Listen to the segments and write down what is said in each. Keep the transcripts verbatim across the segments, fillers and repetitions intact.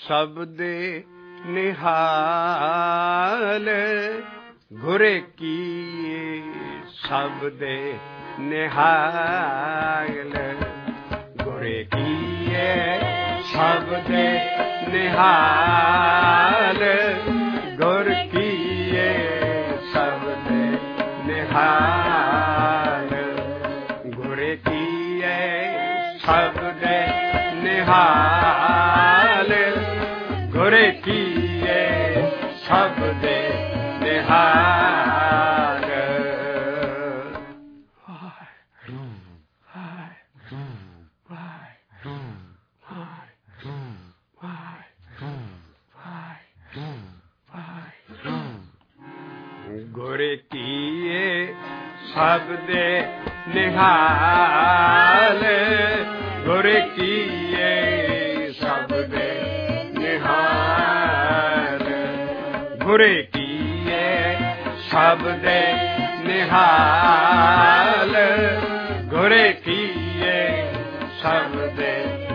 शब्दे निहाल गुरे किए शब्दे निहाल गुरे किए शब्दे निहाल गुर किए शब्दे निहाल गुरे किए शब्दे निहाल गुरे किए शब्दे निहाल गुरे किए शब्दे निहाल गुरे किए शब्दे निहाल गुरे किए शब्दे निहाल गुरे किए शब्दे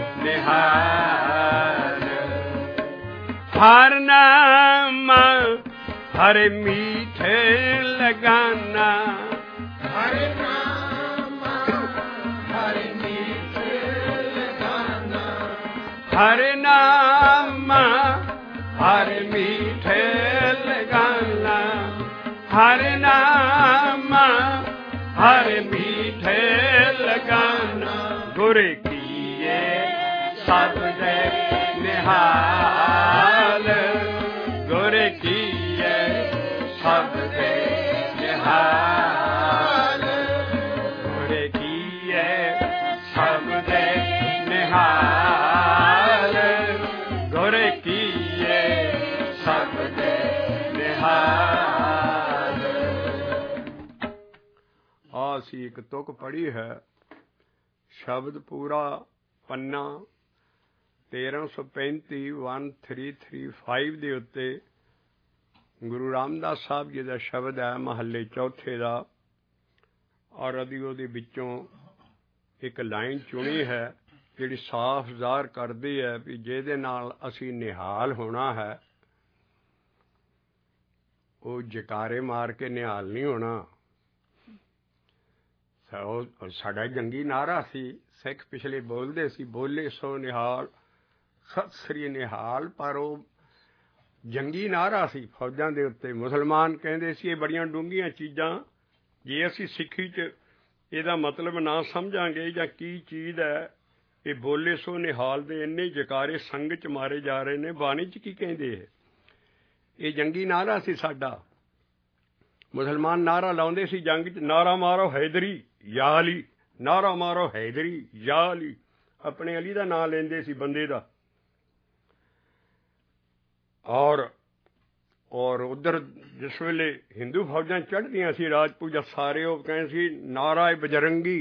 निहाल हर नाम हर मीठे लगाना हर नाम हर मीठे लगाना हर नाम हर मीठे लगाना हर नाम हर मीठे लगाना गुर किए शब्दे निहाल गुर किए शब्दे निहाल गुर किए शब्दे निहाल गुर किए शब्दे निहाल। आसी एक तुक पढ़ी है शब्द पूरा पन्ना तेरह सौ पैंती वन थ्री थ्री फाइव के उत्ते गुरु रामदास साहब जी का शब्द है महले चौथे का और अभी ਉਹਦੇ ਵਿੱਚੋਂ एक लाइन चुनी है ਜਿਹੜੀ साफ ਜ਼ਾਹਰ करती है भी ਜਿਹਦੇ ਨਾਲ ਅਸੀਂ ਨਿਹਾਲ होना है वो जकारे मार के निहाल नहीं होना। साडा जंगी नारा सी सिख पिछले बोलते सी बोले सो निहाल सत श्री निहाल पर वो जंगी नारा सी फौजां दे उत्ते मुसलमान कहंदे सी ये बड़ियां डूंघियां चीज़ां जे असीं सिੱਖੀ च ਇਹਦਾ मतलब ना समझांगे जां की चीज़ है ये बोले सो निहाल दे इन्ने जकारे संग च मारे जा रहे ने बाणी च की कहंदे है ये जंगी नारा सी साडा। मुसलमान नारा लाउंदे सी जंग च नारा मारो हैदरी या अली नारा मारो हैदरी या अली अपने अली दा नाम लेंदे सी बंदे दा और और उधर जिस वेले हिंदू फौजां चढ़दियां सी राजपूत सारे वो कहते सी नारा बजरंगी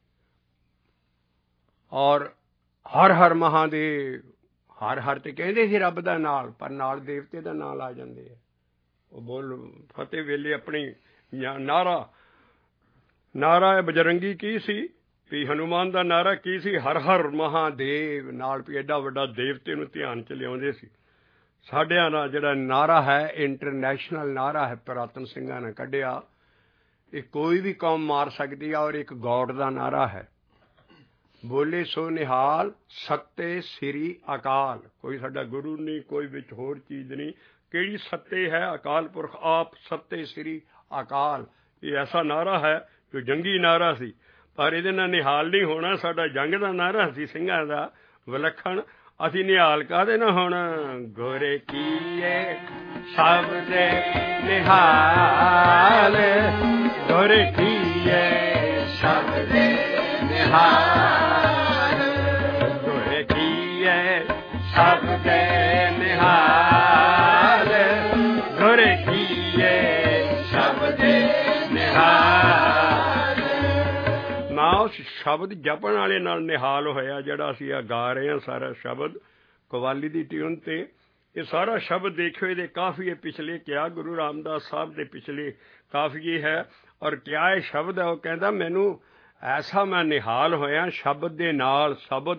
और हर हर महादेव हर हर ते कहंदे सी रब दा नाल पर नाल देवते दा नाल आ जांदे है वो बोल फतेह वेले अपनी नारा नारा बजरंगी की सी भी हनुमान दा नारा की सी हर हर महादेव नाल भी एडा वड्डा देवते नूं ध्यान च लियाउंदे सी। साढ़िया दा जिहड़ा नारा है इंटरनेशनल नारा है पुरातन सिंघां ने कढ़िया ये कोई भी कौम मार सकती है और एक गॉड का नारा है बोले सो निहाल सत्ते श्री अकाल कोई साडा गुरु नहीं कोई विच होर चीज़ नहीं केड़ी सत्ते है अकाल पुरख आप सत्ते श्री अकाल ये ऐसा नारा है जो जंगी नारा सी पर इहदे नाल निहाल नहीं होना साडा जंग का नारा सी सिंघां दा विलखण असी निहाल काहदे ना होना गोरे कीए शब्दे निहाल गोरे कीए शब्दे निहाल गोरे कीए शब्दे निहाल गोरे कीए शब्दे निहाल ना उस शब्द जपण वाले नाल निहाल होया जिहड़ा असीं आ गा रहे हैं सारा शब्द कवाली दी ट्यून ते ये सारा शब्द देखो ये काफ़ी पिछले क्या गुरु रामदास साहब के पिछले काफ़ी है और क्या ये शब्द है वो कहता मैनू ऐसा मैं निहाल होया शब्द दे नाल शब्द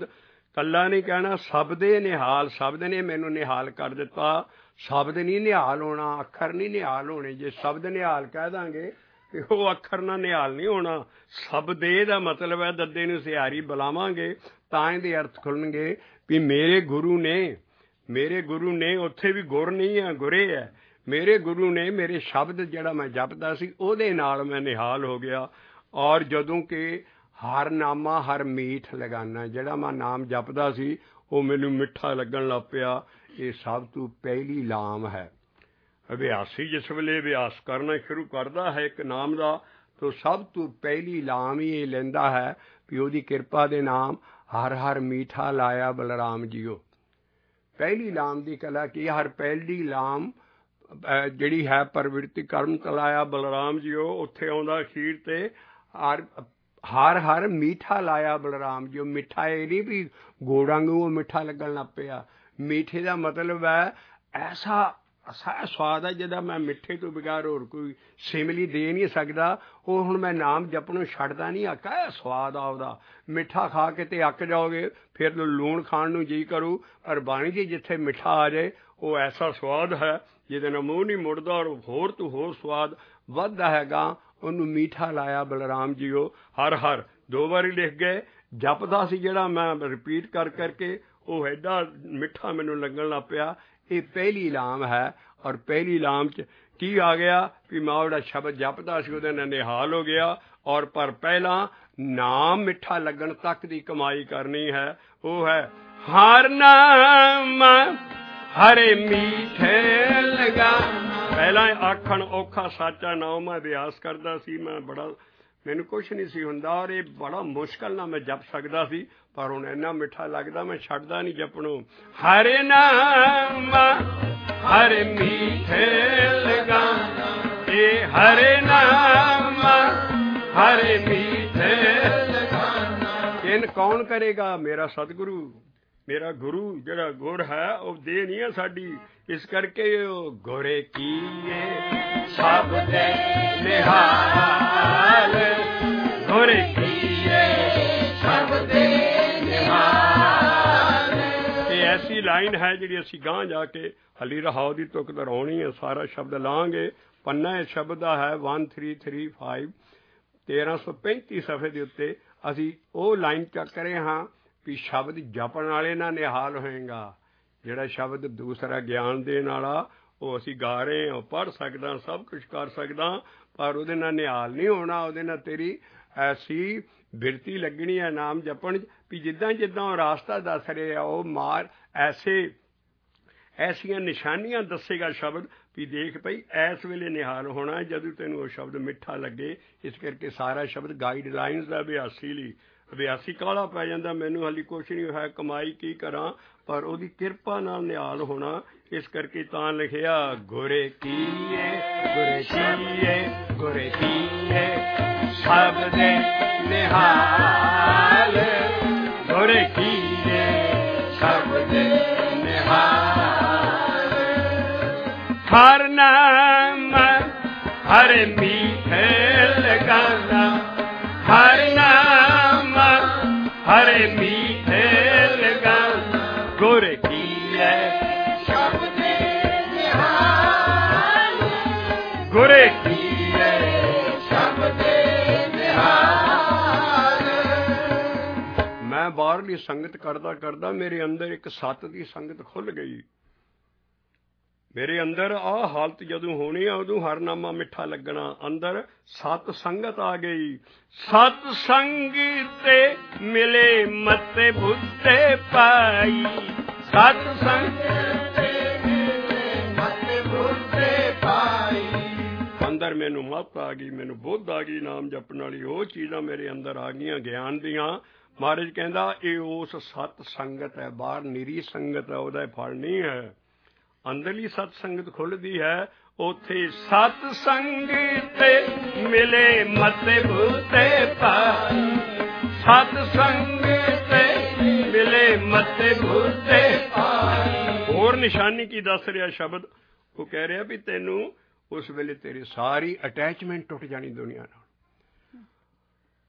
ਕੱਲਾ ਨਹੀਂ ਕਹਿਣਾ, ਸ਼ਬਦ ਨਿਹਾਲ, ਸ਼ਬਦ ਨੇ ਮੈਨੂੰ ਨਿਹਾਲ ਕਰ ਦਿੱਤਾ। ਸ਼ਬਦ ਨਹੀਂ ਨਿਹਾਲ ਹੋਣਾ, ਅੱਖਰ ਨਹੀਂ ਨਿਹਾਲ ਹੋਣੇ। ਜੇ ਸ਼ਬਦ ਨਿਹਾਲ ਕਹਿ ਦਾਂਗੇ ਤੇ ਉਹ ਅੱਖਰ ਨਾਲ ਨਿਹਾਲ ਨਹੀਂ ਹੋਣਾ। ਸ਼ਬਦੇ ਦਾ ਮਤਲਬ ਹੈ ਦੱਦੇ ਨੂੰ ਸਿਹਾਰੀ ਬੁਲਾਵਾਂਗੇ ਤਾਂ ਇਹਦੇ ਅਰਥ ਖੁੱਲਣਗੇ ਵੀ ਮੇਰੇ ਗੁਰੂ ਨੇ, ਮੇਰੇ ਗੁਰੂ ਨੇ। ਉੱਥੇ ਵੀ ਗੁਰ ਨਹੀਂ ਹੈ, ਗੁਰੇ ਹੈ। ਮੇਰੇ ਗੁਰੂ ਨੇ ਮੇਰੇ ਸ਼ਬਦ ਜਿਹੜਾ ਮੈਂ ਜਪਦਾ ਸੀ ਉਹਦੇ ਨਾਲ ਮੈਂ ਨਿਹਾਲ ਹੋ ਗਿਆ। ਔਰ ਜਦੋਂ ਕਿ ਹਰ ਨਾਮਾ ਹਰ ਮੀਠ ਲਗਾਨਾ, ਜਿਹੜਾ ਮੈਂ ਨਾਮ ਜਪਦਾ ਸੀ ਉਹ ਮੈਨੂੰ ਮਿੱਠਾ ਲੱਗਣ ਲੱਗ ਪਿਆ। ਇਹ ਸਭ ਤੋਂ ਪਹਿਲੀ ਲਾਮ ਹੈ। ਅਭਿਆਸੀ ਜਿਸ ਵੇਲੇ ਅਭਿਆਸ ਕਰਨਾ ਸ਼ੁਰੂ ਕਰਦਾ ਹੈ ਇੱਕ ਨਾਮ ਦਾ, ਤਾਂ ਸਭ ਤੋਂ ਪਹਿਲੀ ਲਾਮ ਹੀ ਇਹ ਲੈਂਦਾ ਹੈ ਵੀ ਉਹਦੀ ਕਿਰਪਾ ਦੇ ਨਾਮ ਹਰ ਹਰ ਮੀਠਾ ਲਾਇਆ ਬਲਰਾਮ ਜੀਓ। ਪਹਿਲੀ ਲਾਮ ਦੀ ਕਲਾ ਕੀ? ਹਰ ਪਹਿਲੀ ਲਾਮ ਜਿਹੜੀ ਹੈ ਪ੍ਰਵਿਰਤੀ ਕਰਮ ਕਲਾਇਆ ਬਲਰਾਮ ਜੀਓ। ਉੱਥੇ ਆਉਂਦਾ ਅਖੀਰ ਤੇ ਹਰ ਹਰ ਹਰ ਮੀਠਾ ਲਾਇਆ ਬਲਰਾਮ ਜੀਓ। ਮਿੱਠਾ ਇਹ ਨਹੀਂ ਵੀ ਗੁੜ ਵਾਂਗੂ ਉਹ ਮਿੱਠਾ ਲੱਗਣ ਲੱਗ ਪਿਆ। ਮੀਠੇ ਦਾ ਮਤਲਬ ਹੈ ਐਸਾ ਐਸਾ ਸਵਾਦ ਹੈ ਜਿਹਦਾ ਮੈਂ ਮਿੱਠੇ ਤੋਂ ਬਗੈਰ ਹੋਰ ਕੋਈ ਸਿਮਲੀ ਦੇ ਨਹੀਂ ਸਕਦਾ। ਉਹ ਹੁਣ ਮੈਂ ਨਾਮ ਜਪਣੋਂ ਛੱਡਦਾ ਨਹੀਂ, ਆਕਾ ਸਵਾਦ ਆ ਉਹਦਾ। ਮਿੱਠਾ ਖਾ ਕੇ ਤੇ ਅੱਕ ਜਾਓਗੇ, ਫਿਰ ਲੂਣ ਖਾਣ ਨੂੰ ਜੀ ਕਰੂ। ਪਰ ਬਾਣੀ ਜੀ ਜਿੱਥੇ ਮਿੱਠਾ ਆ ਜਾਏ ਉਹ ਐਸਾ ਸਵਾਦ ਹੈ ਜਿਹਦੇ ਨਾਲ ਮੂੰਹ ਨਹੀਂ ਮੁੜਦਾ, ਔਰ ਹੋਰ ਤੋਂ ਹੋਰ ਸਵਾਦ ਵੱਧਦਾ ਹੈਗਾ। ਉਹਨੂੰ ਮੀਠਾ ਲਾਇਆ ਬਲਰਾਮ ਜੀਓ। ਹਰ ਹਰ ਦੋ ਵਾਰੀ ਲਿਖ ਗਏ। ਜਪਦਾ ਸੀ ਜਿਹੜਾ ਮੈਂ ਰਿਪੀਟ ਕਰ ਕਰਕੇ, ਉਹ ਐਡਾ ਮਿੱਠਾ ਮੈਨੂੰ ਲੱਗਣ ਲੱਗ ਪਿਆ। ਇਹ ਪਹਿਲੀ ਲਾਮ ਹੈ। ਔਰ ਪਹਿਲੀ ਲਾਮ 'ਚ ਕੀ ਆ ਗਿਆ ਵੀ ਮੈਂ ਉਹਦਾ ਸ਼ਬਦ ਜਪਦਾ ਸੀ ਉਹਦੇ ਨਾਲ ਨਿਹਾਲ ਹੋ ਗਿਆ। ਔਰ ਪਰ ਪਹਿਲਾਂ ਨਾਮ ਮਿੱਠਾ ਲੱਗਣ ਤੱਕ ਦੀ ਕਮਾਈ ਕਰਨੀ ਹੈ। ਉਹ ਹੈ ਹਰ ਨਾਮ ਹਰੇ ਮੀਠੇ ਲਗਾ। ਪਹਿਲਾਂ ਆਖਣ ਔਖਾ ਸਾਚਾ ਨਾਮ ਮੈਂ ਅਭਿਆਸ ਕਰਦਾ ਸੀ। ਮੈਂ ਬੜਾ ਮੈਨੂੰ ਕੁਛ ਨਹੀਂ ਸੀ ਹੁੰਦਾ ਔਰ ਇਹ ਬੜਾ ਮੁਸ਼ਕਲ ਨਾਲ ਮੈਂ ਜਪ ਸਕਦਾ ਸੀ। ਪਰ ਹੁਣ ਇੰਨਾ ਮਿੱਠਾ ਲੱਗਦਾ ਮੈਂ ਛੱਡਦਾ ਨਹੀਂ ਜਪਣੋਂ। ਹਰੇ ਨਾਮ ਹਰੇ ਮੀਠੇ ਲਗਾਨਾ, ਇਹ ਹਰੇ ਨਾਮ ਹਰੇ ਮੀਠੇ ਲਗਾਨਾ। ਇਹਨ ਕੌਣ ਕਰੇਗਾ? ਮੇਰਾ ਸਤਿਗੁਰੂ, ਮੇਰਾ ਗੁਰੂ ਜਿਹੜਾ ਗੁਰ ਹੈ ਉਹ ਦੇ ਨਹੀਂ ਹੈ ਸਾਡੀ। ਇਸ ਕਰਕੇ ਉਹ ਗੁਰੇ ਕੀਏ ਸਭ ਦੇ ਨਿਹਾਲ, ਗੁਰੇ ਕੀਏ ਸਭ ਦੇ ਨਿਹਾਲ। ਇਹ ਐਸੀ ਲਾਈਨ ਹੈ ਜਿਹੜੀ ਅਸੀਂ ਗਾਂਹ ਜਾ ਕੇ ਹਲੀ ਰਹਾਉ ਦੀ ਤੁਕ ਦਰਾਉਣੀ ਹੈ। ਸਾਰਾ ਸ਼ਬਦ ਲਾਂਗੇ। ਪੰਨਾ ਇਸ ਸ਼ਬਦ ਦਾ ਹੈ ਵਨ ਥਰੀ ਥਰੀ ਫਾਈਵ ਤੇਰਾਂ ਸੌ ਪੈਂਤੀ ਸਫੇ ਦੇ ਉੱਤੇ ਅਸੀਂ ਉਹ ਲਾਈਨ ਚੱਕ ਰਹੇ ਹਾਂ ਵੀ ਸ਼ਬਦ ਜਪਣ ਵਾਲੇ ਨਾਲ ਨਿਹਾਲ ਹੋਏਗਾ। ਜਿਹੜਾ ਸ਼ਬਦ ਦੂਸਰਾ ਗਿਆਨ ਦੇਣ ਵਾਲਾ ਉਹ ਅਸੀਂ ਗਾ ਰਹੇ ਹਾਂ, ਪੜ੍ਹ ਸਕਦਾ, ਸਭ ਕੁਛ ਕਰ ਸਕਦਾ, ਪਰ ਉਹਦੇ ਨਾਲ ਨਿਹਾਲ ਨਹੀਂ ਹੋਣਾ। ਉਹਦੇ ਨਾਲ ਤੇਰੀ ਐਸੀ ਬਿਰਤੀ ਲੱਗਣੀ ਹੈ ਨਾਮ ਜਪਣ ਵੀ ਜਿੱਦਾਂ ਜਿੱਦਾਂ ਉਹ ਰਾਸਤਾ ਦੱਸ ਰਿਹਾ ਉਹ ਮਾਰ ਐਸੇ ਐਸੀਆਂ ਨਿਸ਼ਾਨੀਆਂ ਦੱਸੇਗਾ ਸ਼ਬਦ ਵੀ ਦੇਖ ਪਈ ਇਸ ਵੇਲੇ ਨਿਹਾਲ ਹੋਣਾ ਜਦੋਂ ਤੈਨੂੰ ਉਹ ਸ਼ਬਦ ਮਿੱਠਾ ਲੱਗੇ। ਇਸ ਕਰਕੇ ਸਾਰਾ ਸ਼ਬਦ ਗਾਈਡ ਲਾਈਨਸ ਦਾ ਅਭਿਆਸੀ ਲਈ। ਅਭਿਆਸੀ ਕਾਹਲਾ ਪੈ ਜਾਂਦਾ ਮੈਨੂੰ ਹਾਲੀ ਕੁਛ ਨਹੀਂ ਹੋਇਆ, ਕਮਾਈ ਕੀ ਕਰਾਂ, ਪਰ ਉਹਦੀ ਕਿਰਪਾ ਨਾਲ ਨਿਹਾਲ ਹੋਣਾ। ਇਸ ਕਰਕੇ ਤਾਂ ਲਿਖਿਆ ਗੁਰੇ ਕੀਏ ਗੁਰੇ ਕੀਏ ਗੁਰੇ ਕੀਏ ਸਭ ਦੇ ਨਿਹਾਲ, ਗੁਰੇ ਕੀਏ ਸਭ ਦੇ ਨਿਹਾਲ। ਹਰ ਨਾਮ ਹਰੇ ਮੀਠੇ ਲਗਾਨਾ, ਹਰ ਨਾਮ ਹਰੇ ਮੀਠੇ ਲਗਾਨਾ, ਗੁਰੇ ਕੀਏ ਸਭ ਦੇ ਨਿਹਾਲ, ਗੁਰੇ ਕੀਏ ਸਭ ਦੇ ਨਿਹਾਲ। ਮੈਂ ਬਾਹਰਲੀ ਸੰਗਤ ਕਰਦਾ ਕਰਦਾ ਮੇਰੇ ਅੰਦਰ ਇੱਕ ਸੱਤ ਦੀ ਸੰਗਤ ਖੁੱਲ੍ਹ ਗਈ। ਮੇਰੇ ਅੰਦਰ ਆਹ ਹਾਲਤ ਜਦੋਂ ਹੋਣੀ ਆ ਉਦੋਂ ਹਰਨਾਮਾ ਮਿੱਠਾ ਲੱਗਣਾ। ਅੰਦਰ ਸਤ ਸੰਗਤ ਆ ਗਈ। ਸਤ ਸੰਗ ਤੇ ਮਿਲੇ ਮਤੇ ਬੁੱਧੇ ਪਾਈ, ਸਤ ਸੰਗ ਤੇ ਮਿਲੇ ਮਤੇ ਬੁੱਧੇ ਪਾਈ। ਅੰਦਰ ਮੈਨੂੰ ਮੱਤ ਆ ਗਈ, ਮੈਨੂੰ ਬੁੱਧ ਆ ਗਈ ਨਾਮ ਜਪਣ ਵਾਲੀ। ਉਹ ਚੀਜ਼ਾਂ ਮੇਰੇ ਅੰਦਰ ਆ ਗਈਆਂ ਗਿਆਨ ਦੀਆਂ। ਮਹਾਰਾਜ ਕਹਿੰਦਾ ਇਹ ਉਸ ਸਤ ਸੰਗਤ ਹੈ, ਬਾਹਰ ਨਿਰੀ ਸੰਗਤ ਹੈ, ਉਹਦਾ ਫਲ ਨਹੀਂ ਹੈ। ਅੰਦਰਲੀ ਸਤ ਸੰਗਤ ਖੁੱਲ੍ਹਦੀ ਹੈ। ਉੱਥੇ ਸਤ ਸੰਗ ਤੇ ਮਿਲੇ ਮਤੇ ਬੁੱਧੇ ਪਾਈ, ਸਤ ਸੰਗ ਤੇ ਮਿਲੇ ਮਤੇ ਬੁੱਧੇ ਪਾਈ। ਹੋਰ ਨਿਸ਼ਾਨੀ ਕੀ ਦੱਸ ਰਿਹਾ ਸ਼ਬਦ? ਉਹ ਕਹਿ ਰਿਹਾ ਵੀ ਤੈਨੂੰ ਉਸ ਵੇਲੇ ਤੇਰੀ ਸਾਰੀ ਅਟੈਚਮੈਂਟ ਟੁੱਟ ਜਾਣੀ ਦੁਨੀਆ ਨਾਲ।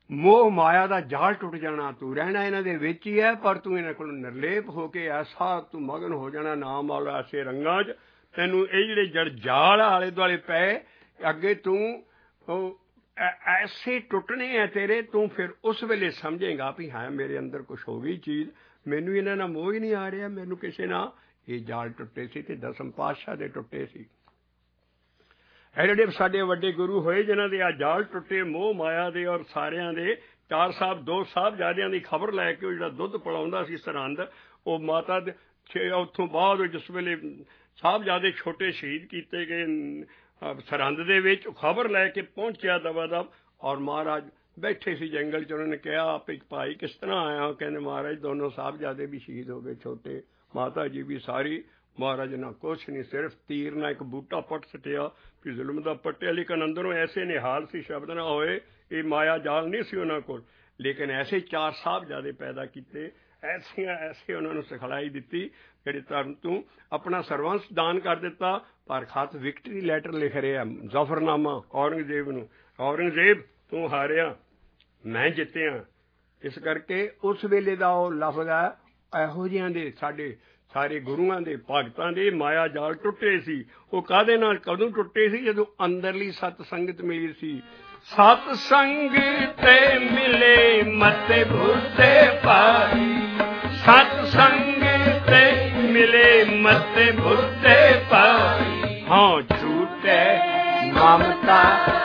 ਮੋਹ ਮਾਇਆ ਦਾ ਜਾਲ ਟੁੱਟ ਜਾਣਾ। ਤੂੰ ਰਹਿਣਾ ਇਹਨਾਂ ਦੇ ਵਿੱਚ ਹੀ ਹੈ, ਪਰ ਤੂੰ ਇਹਨਾਂ ਕੋਲ ਨਿਰਲੇਪ ਹੋ ਕੇ ਐਸਾ ਤੂੰ ਮਗਨ ਹੋ ਜਾਣਾ ਨਾਮ ਵਾਲਾ ਐਸੇ ਰੰਗਾਂ 'ਚ, ਤੈਨੂੰ ਇਹ ਜਿਹੜੇ ਜੜ ਜਾਲ ਆਲੇ ਦੁਆਲੇ ਪਏ ਅੱਗੇ ਤੂੰ ਉਹ ਐਸੇ ਟੁੱਟਣੇ ਹੈ ਤੇਰੇ, ਤੂੰ ਫਿਰ ਉਸ ਵੇਲੇ ਸਮਝੇਗਾ ਵੀ ਹਾਂ ਮੇਰੇ ਅੰਦਰ ਕੁਛ ਹੋ ਗਈ ਚੀਜ਼, ਮੈਨੂੰ ਇਹਨਾਂ ਨਾਲ ਮੋਹ ਹੀ ਨਹੀਂ ਆ ਰਿਹਾ, ਮੈਨੂੰ ਕਿਸੇ ਨਾਲ ਇਹ ਜਾਲ ਟੁੱਟੇ ਸੀ ਤੇ ਦਸਮ ਪਾਤਸ਼ਾਹ ਦੇ ਟੁੱਟੇ ਸੀ। ਇਹ ਜਿਹੜੇ ਸਾਡੇ ਵੱਡੇ ਗੁਰੂ ਹੋਏ ਜਿਨ੍ਹਾਂ ਦੇ ਆ ਜਾਲ ਟੁੱਟੇ ਮੋਹ ਮਾਇਆ ਦੇ ਔਰ ਸਾਰਿਆਂ ਦੇ, ਚਾਰ ਸਾਹਿਬ ਦੋ ਸਾਹਿਬਜ਼ਾਦਿਆਂ ਦੀ ਖਬਰ ਲੈ ਕੇ ਉਹ ਜਿਹੜਾ ਦੁੱਧ ਪਿਲਾਉਂਦਾ ਸੀ ਸਰਹੰਦ, ਉਹ ਮਾਤਾ ਦੇ ਉੱਥੋਂ ਬਾਅਦ ਜਿਸ ਵੇਲੇ ਸਾਹਿਬਜ਼ਾਦੇ ਛੋਟੇ ਸ਼ਹੀਦ ਕੀਤੇ ਗਏ ਸਰਹੰਦ ਦੇ ਵਿੱਚ, ਖਬਰ ਲੈ ਕੇ ਪਹੁੰਚਿਆ ਦਵਾ ਦਵ, ਔਰ ਮਹਾਰਾਜ ਬੈਠੇ ਸੀ ਜੰਗਲ 'ਚ। ਉਹਨਾਂ ਨੇ ਕਿਹਾ ਵੀ ਭਾਈ ਕਿਸ ਤਰ੍ਹਾਂ ਆਇਆ? ਕਹਿੰਦੇ ਮਹਾਰਾਜ ਦੋਨੋਂ ਸਾਹਿਬਜ਼ਾਦੇ ਵੀ ਸ਼ਹੀਦ ਹੋ ਗਏ ਛੋਟੇ, ਮਾਤਾ ਜੀ ਵੀ ਸਾਰੀ। ਮਹਾਰਾਜ ਨਾ ਕੁਛ ਨਹੀਂ, ਸਿਰਫ ਤੀਰ ਨਾਲ ਇੱਕ ਬੂਟਾ ਪੱਟ ਸਟਿਆ ਵੀ ਜ਼ੁਲਮ ਦਾ ਪੱਟਿਆ, ਲੇਕਿਨ ਅੰਦਰੋਂ ਐਸੇ ਨਿਹਾਲ ਸੀ ਸ਼ਬਦ ਨਾ ਹੋਏ, ਇਹ ਮਾਇਆ ਜਾਲ ਨਹੀਂ ਸੀ ਉਹਨਾਂ ਕੋਲ, ਲੇਕਿਨ ਐਸੇ ਚਾਰ ਸਾਹਿਬਜ਼ਾਦੇ ਪੈਦਾ ਕੀਤੇ, ਐਸੀਆਂ ਐਸੇ ਉਹਨਾਂ ਨੂੰ ਸਿਖਲਾਈ ਦਿੱਤੀ ਜਿਹੜੇ ਧਰਮ ਤੂੰ ਆਪਣਾ ਸਰਵੰਸ ਦਾਨ ਕਰ ਦਿੱਤਾ, ਪਰ ਖਤ ਵਿਕਟਰੀ ਲੈਟਰ ਲਿਖ ਰਿਹਾ ਜ਼ਫਰਨਾਮਾ ਔਰੰਗਜ਼ੇਬ ਨੂੰ, ਔਰੰਗਜ਼ੇਬ ਤੂੰ ਹਾਰਿਆ ਮੈਂ ਜਿੱਤਿਆ। ਇਸ ਕਰਕੇ ਉਸ ਵੇਲੇ ਦਾ ਉਹ ਲਫ਼ਜ਼ ਹੈ ਇਹੋ ਜਿਹਿਆਂ ਦੇ ਸਾਡੇ ਸਾਰੇ ਗੁਰੂਆਂ ਦੇ ਭਗਤਾਂ ਦੇ ਮਾਇਆ ਜਾਲ ਟੁੱਟੇ ਸੀ। ਉਹ ਕਾਹਦੇ ਨਾਲ ਕਦੋਂ ਟੁੱਟੇ ਸੀ? ਜਦੋਂ ਅੰਦਰਲੀ ਸਤ ਸੰਗਤ ਮਿਲੀ ਸੀ। ਸਤ ਸੰਗ ਤੇ ਮਿਲੇ ਮਤੇ ਭੁੱਤੇ ਪਾਈ, ਸਤ ਸੰਗ ਤੇ ਮਿਲੇ ਮਤੇ ਭੁੱਤੇ ਪਾਈ, ਹਾਂ ਛੂਟੇ ਮਮਤਾ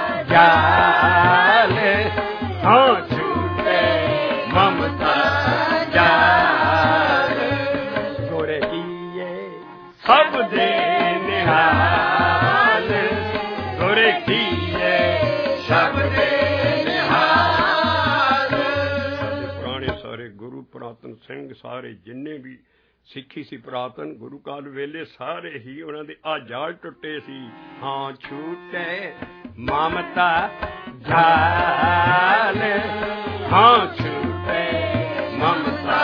ਜਾਲ, ਹਾਂ ਛੂਟੇ ਮਮਤਾ ਜਾਲ, ਗੋਰੇ ਕੀਏ ਸਭ ਦੇ ਨਿਹਾਲ, ਗੋਰੇ ਕੀਏ ਸਭ ਦੇ ਨਿਹਾਲ। ਪੁਰਾਣੇ ਸਾਰੇ ਗੁਰੂ ਪੁਰਾਤਨ ਸਿੰਘ ਸਾਰੇ ਜਿੰਨੇ ਵੀ ਸਿੱਖੀ ਸੀ ਪੁਰਾਤਨ ਗੁਰੂ ਕਾਲ ਵੇਲੇ ਸਾਰੇ ਹੀ ਉਹਨਾਂ ਦੇ ਆ ਜਾਲ ਟੁੱਟੇ ਸੀ। ਹਾਂ ਛੂਟੇ ਮਮਤਾ ਜਾਲ, ਹਾਂ ਛੂਟੇ ਮਮਤਾ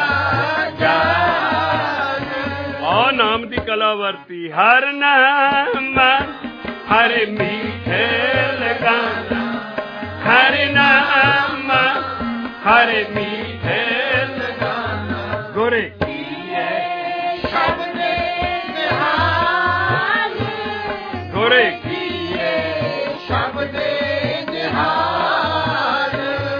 ਜਾਲ। ਆ ਨਾਮ ਦੀ ਕਲਾ ਵਰਤੀ, ਹਰ ਨਾਮ ਹਰ ਮੀਠੇ ਲਗਾਨਾ, ਹਰ ਨਾਮ ਹਰ ਮੀਠੇ ਲਗਾਨਾ, ਗੁਰੇ ਕੀਏ ਸਭ ਦੇ ਨਿਹਾਲ, ਗੁਰੇ ਕੀਏ ਸਭ ਦੇ ਨਿਹਾਲ।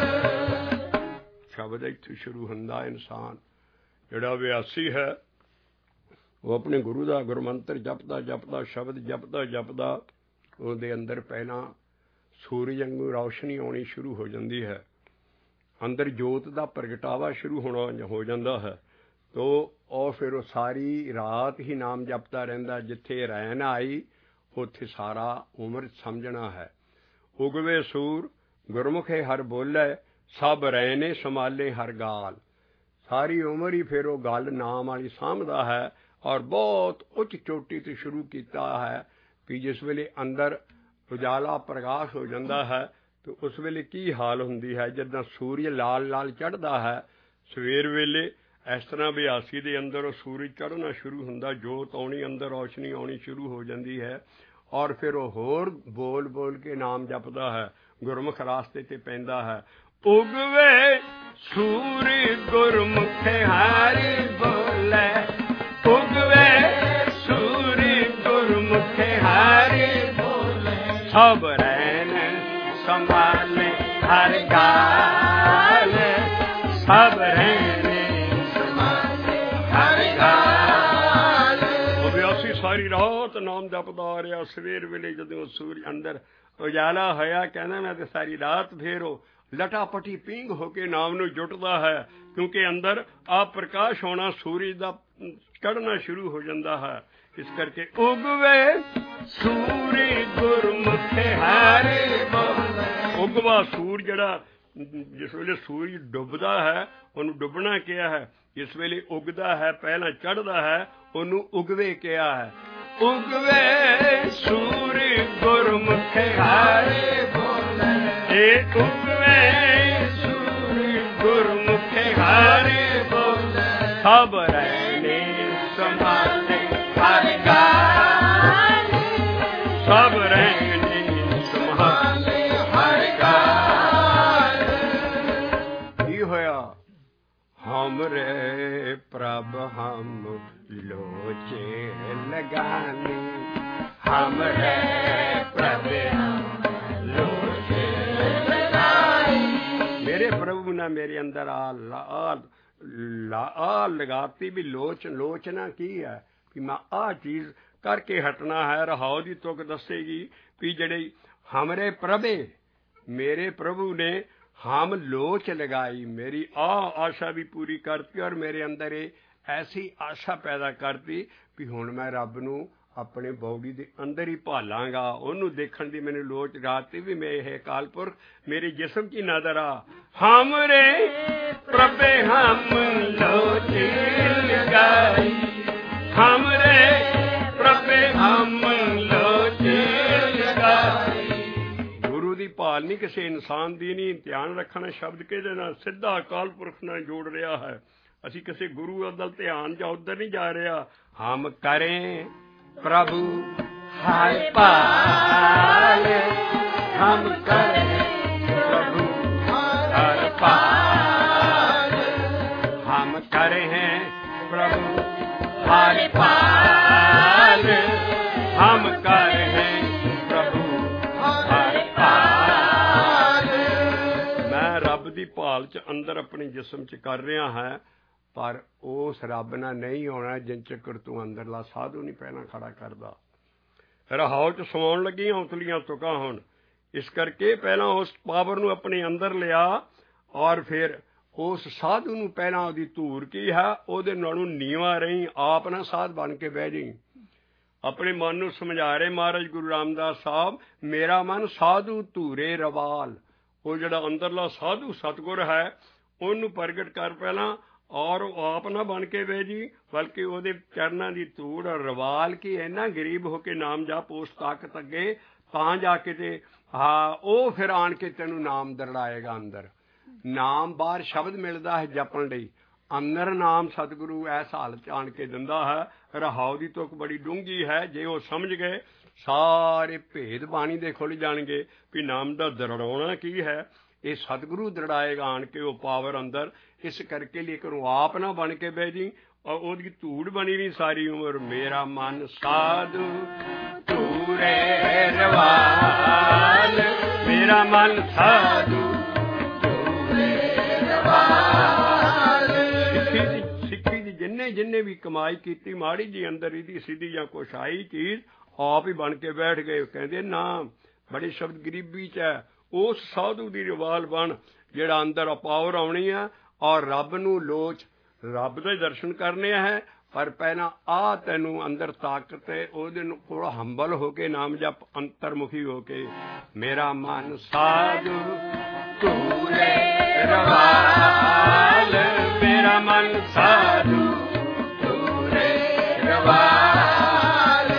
ਸ਼ਬਦ ਇੱਥੇ ਸ਼ੁਰੂ ਹੁੰਦਾ। ਇਨਸਾਨ ਜਿਹੜਾ ਅਭਿਆਸੀ ਹੈ ਉਹ ਆਪਣੇ ਗੁਰੂ ਦਾ ਗੁਰਮੰਤਰ ਜਪਦਾ ਜਪਦਾ ਸ਼ਬਦ ਜਪਦਾ ਜਪਦਾ ਉਹਦੇ ਅੰਦਰ ਪਹਿਲਾਂ ਸੂਰਜ ਵਾਂਗੂ ਰੌਸ਼ਨੀ ਆਉਣੀ ਸ਼ੁਰੂ ਹੋ ਜਾਂਦੀ ਹੈ, ਅੰਦਰ ਜੋਤ ਦਾ ਪ੍ਰਗਟਾਵਾ ਸ਼ੁਰੂ ਹੋਣਾ ਹੋ ਜਾਂਦਾ ਹੈ। ਤੋ ਉਹ ਫਿਰ ਉਹ ਸਾਰੀ ਰਾਤ ਹੀ ਨਾਮ ਜਪਦਾ ਰਹਿੰਦਾ। ਜਿੱਥੇ ਰੈਣ ਆਈ ਉੱਥੇ ਸਾਰਾ ਉਮਰ ਸਮਝਣਾ ਹੈ। ਉਗਵੇ ਸੂਰ ਗੁਰਮੁਖੇ ਹਰ ਬੋਲੇ, ਸਭ ਰੈਣੇ ਸੰਭਾਲੇ ਹਰ ਗਾਲ। ਸਾਰੀ ਉਮਰ ਹੀ ਫਿਰ ਉਹ ਗੱਲ ਨਾਮ ਵਾਲੀ ਸਾਂਭਦਾ ਹੈ। ਔਰ ਬਹੁਤ ਉੱਚ ਚੋਟੀ ਤੋਂ ਸ਼ੁਰੂ ਕੀਤਾ ਹੈ ਕਿ ਜਿਸ ਵੇਲੇ ਅੰਦਰ ਉਜਾਲਾ ਪ੍ਰਕਾਸ਼ ਹੋ ਜਾਂਦਾ ਹੈ ਤੇ ਉਸ ਵੇਲੇ ਕੀ ਹਾਲ ਹੁੰਦੀ ਹੈ। ਜਿੱਦਾਂ ਸੂਰਜ ਲਾਲ ਲਾਲ ਚੜ੍ਹਦਾ ਹੈ ਸਵੇਰ ਵੇਲੇ, ਇਸ ਤਰ੍ਹਾਂ ਅਭਿਆਸੀ ਦੇ ਅੰਦਰ ਉਹ ਸੂਰਜ ਚੜ੍ਹਨਾ ਸ਼ੁਰੂ ਹੁੰਦਾ, ਜੋਤ ਆਉਣੀ, ਅੰਦਰ ਰੌਸ਼ਨੀ ਆਉਣੀ ਸ਼ੁਰੂ ਹੋ ਜਾਂਦੀ ਹੈ। ਔਰ ਫਿਰ ਉਹ ਹੋਰ ਬੋਲ ਬੋਲ ਕੇ ਨਾਮ ਜਪਦਾ ਹੈ, ਗੁਰਮੁਖ ਰਾਸਤੇ ਤੇ ਪੈਂਦਾ ਹੈ। ਉਗਵੇ ਸੂਰਜ ਗੁਰਮੁਖੇ ਹਰਿ ਬੋਲੇ, ਉਗਵੇ ਸੂਰਜ ਗੁਰਮੁਖੇ ਹਰਿ ਬੋਲੇ, ਸਭ ਰੈਣ ਸੰਭਾਲੇ ਹਰ ਗਾਲ, ਸਭ ਰੈਣ ਸੰਭਾਲੇ ਹਰ ਗਾਲ। ਅਭਿਆਸੀ ਸਾਰੀ ਰਾਤ ਨਾਮ ਜਪਦਾ ਆ ਰਿਹਾ। ਸਵੇਰ ਵੇਲੇ ਜਦੋਂ ਸੂਰਜ ਅੰਦਰ ਉਜਾਲਾ ਹੋਇਆ, ਕਹਿੰਦਾ ਮੈਂ ਤੇ ਸਾਰੀ ਰਾਤ ਫੇਰ ਉਹ ਲਟਾਪਟੀ ਪੀਂਗ ਹੋ ਕੇ ਨਾਮ ਨੂੰ ਜੁਟਦਾ ਹੈ, ਕਿਉਂਕਿ ਅੰਦਰ ਆ ਪ੍ਰਕਾਸ਼ ਹੋਣਾ ਸੂਰਜ ਦਾ ਚੜ੍ਹਨਾ ਸ਼ੁਰੂ ਹੋ ਜਾਂਦਾ ਹੈ। ਇਸ ਕਰਕੇ ਉਗਵੇ ਸੂਰਜ ਗੁਰਮੁਖੇ ਹਰਿ ਬੋਲੇ। ਉਗਵਾ ਸੂਰ ਜਿਹੜਾ ਜਿਸ ਵੇਲੇ ਸੂਰਜ ਡੁੱਬਦਾ ਹੈ ਉਹਨੂੰ ਡੁੱਬਣਾ ਕਿਹਾ ਹੈ, ਜਿਸ ਵੇਲੇ ਉਗਦਾ ਹੈ ਪਹਿਲਾਂ ਚੜ੍ਹਦਾ ਹੈ ਉਹਨੂੰ ਉਗਵੇ ਕਿਹਾ ਹੈ। ਉਗਵੇ ਸੂਰਜ ਗੁਰਮੁਖੇ ਹਰਿ ਬੋਲੇ, ਇਹ ਉਗਵੇ ਸੂਰਜ ਗੁਰਮੁਖੇ ਹਰਿ ਬੋਲੇ, ਸਭ ਰੈਣੇ ਸੰਭਾਲੇ ਹਰ ਗਾਲ, ਸਭ ਰੈਣੇ ਸੰਭਾਲੇ ਹਰ ਗਾਲ। हमरे प्रभ हम लोचे लगानी, हमरे प्रभ हम लोचे लगाई। मेरे प्रभु ने मेरे अंदर आ ला ला आ लगाती भी लोच लोचना की है भी मैं आ चीज करके हटना है। रहाओ दी तुक दसेगी भी जड़े हमरे प्रभे मेरे प्रभु ने हम लोच लगाई, मेरी आ आशा भी पूरी करती और मेरे अंदर ये ऐसी आशा पैदा करती भी हुण मैं रब नूं अपने बॉडी दे अंदर ही भालांगा, ओनू देखण दी मैनूं लोच राती भी मैं यह अकाल पुरख मेरे जिस्म की नजर आ। हमरे प्रभे हम लोच लगाई, हमरे प्रभे हम लोच लगाई। गुरु दी भाल नहीं किसी इंसान दी नहीं, ध्यान रखना शब्द किहदे नाल सिद्धा अकाल पुरख नाल जोड़ रहा है। असी किसी गुरु अदल ध्यान जा उधर नहीं जा रहा। हम करें प्रभु हर पाल, हम करें प्रभु हर पाल, हम करें प्रभु हर पाल, हम करें प्रभु हर पाल। मैं रब दी भाल च अंदर अपने जिस्म च कर रहा है, पर उस रब नाल नहीं होना जिन चक्कर तू अंदरला साधु नहीं पहला खड़ा करदा। रहाओ च सवाउण लगी उतलियां तुकां हुण, इस करके पहला उस पावर नूं अपने अंदर लिया और फिर उस साधु नूं पहला उहदी धूर की है उहदे नालों नीवां रही, आप ना साध बन के बह जी। अपने मन नूं समझा रहे महाराज गुरु रामदास साहब, मेरा मन साधु धूरे रवाल, वो जिहड़ा अंदरला साधु सतगुर है उहनूं प्रगट कर पहला और आप ना बन के बह जी, बल्कि ਉਹਦੇ ਚਰਨਾਂ ਦੀ ਧੂੜ और रवाल की इन्ना गरीब होके नाम जप उस ताकत अगे ਤਾਂ ਜਾ ਕੇ ਤੇ ਹਾਂ ਉਹ ਫਿਰ ਆਣ ਕੇ ਤੈਨੂੰ ਨਾਮ ਦਰੜਾਏਗਾ। ਅੰਦਰ ਨਾਮ ਬਾਹਰ ਸ਼ਬਦ ਮਿਲਦਾ ਹੈ ਜਪਣ ਲਈ, ਅੰਦਰ ਨਾਮ ਸਤਿਗੁਰੂ ਇਸ ਹਾਲਤ ਚ ਆਣ ਕੇ ਦਿੰਦਾ ਹੈ। ਰਹਾਉ ਦੀ ਤੁਕ ਬੜੀ ਡੂੰਘੀ ਹੈ, ਜੇ ਉਹ ਸਮਝ ਗਏ ਸਾਰੇ ਭੇਦ ਬਾਣੀ ਦੇ ਖੁੱਲ ਜਾਣਗੇ ਵੀ ਨਾਮ ਦਾ ਦਰੜਾਉਣਾ ਕੀ ਹੈ। ਇਹ ਸਤਿਗੁਰੂ ਦਰੜਾਏਗਾ ਆਣ ਕੇ ਉਹ ਪਾਵਰ ਅੰਦਰ। ਇਸ ਕਰਕੇ ਲੇਕਿਨ ਆਪ ਨਾ ਬਣ ਕੇ ਬਹਿ ਜੀ और ਉਹਦੀ ਧੂੜ ਬਣੀ ਨਹੀਂ ਸਾਰੀ ਉਮਰ। ਮੇਰਾ ਮਨ ਸਾਧੂ ਧੂਰੇ ਰਵਾਲ, ਮੇਰਾ ਮਨ ਸਾਧੂ ਧੂਰੇ ਰਵਾਲ। ਸਿੱਖੀ ਦੀ ਸਿੱਖੀ ਦੀ ਜਿੰਨੇ ਜਿੰਨੇ ਵੀ ਕਮਾਈ ਕੀਤੀ ਮਾੜੀ ਜੀ ਅੰਦਰ ਇਹਦੀ ਸਿੱਧੀ ਜਾਂ ਕੁਛ ਆਈ ਚੀਜ਼ ਆਪ ਹੀ ਬਣ ਕੇ ਬੈਠ ਗਏ। ਕਹਿੰਦੇ ਨਾ ਬੜੇ ਸ਼ਬਦ ਗਰੀਬੀ ਚ ਹੈ, ਉਸ ਸਾਧੂ ਦੀ ਰਵਾਲ ਬਣ ਜਿਹੜਾ ਅੰਦਰ ਪਾਵਰ ਆਉਣੀ ਹੈ और रब नूं लोच रब दे दर्शन करने है। पर पहला आ तैनू अंदर ताकत है ओहदे कोल हंबल होके नाम जप अंतरमुखी होके। मेरा मन साधु धूरे रवाल, मेरा मन साधु धूरे रवाल।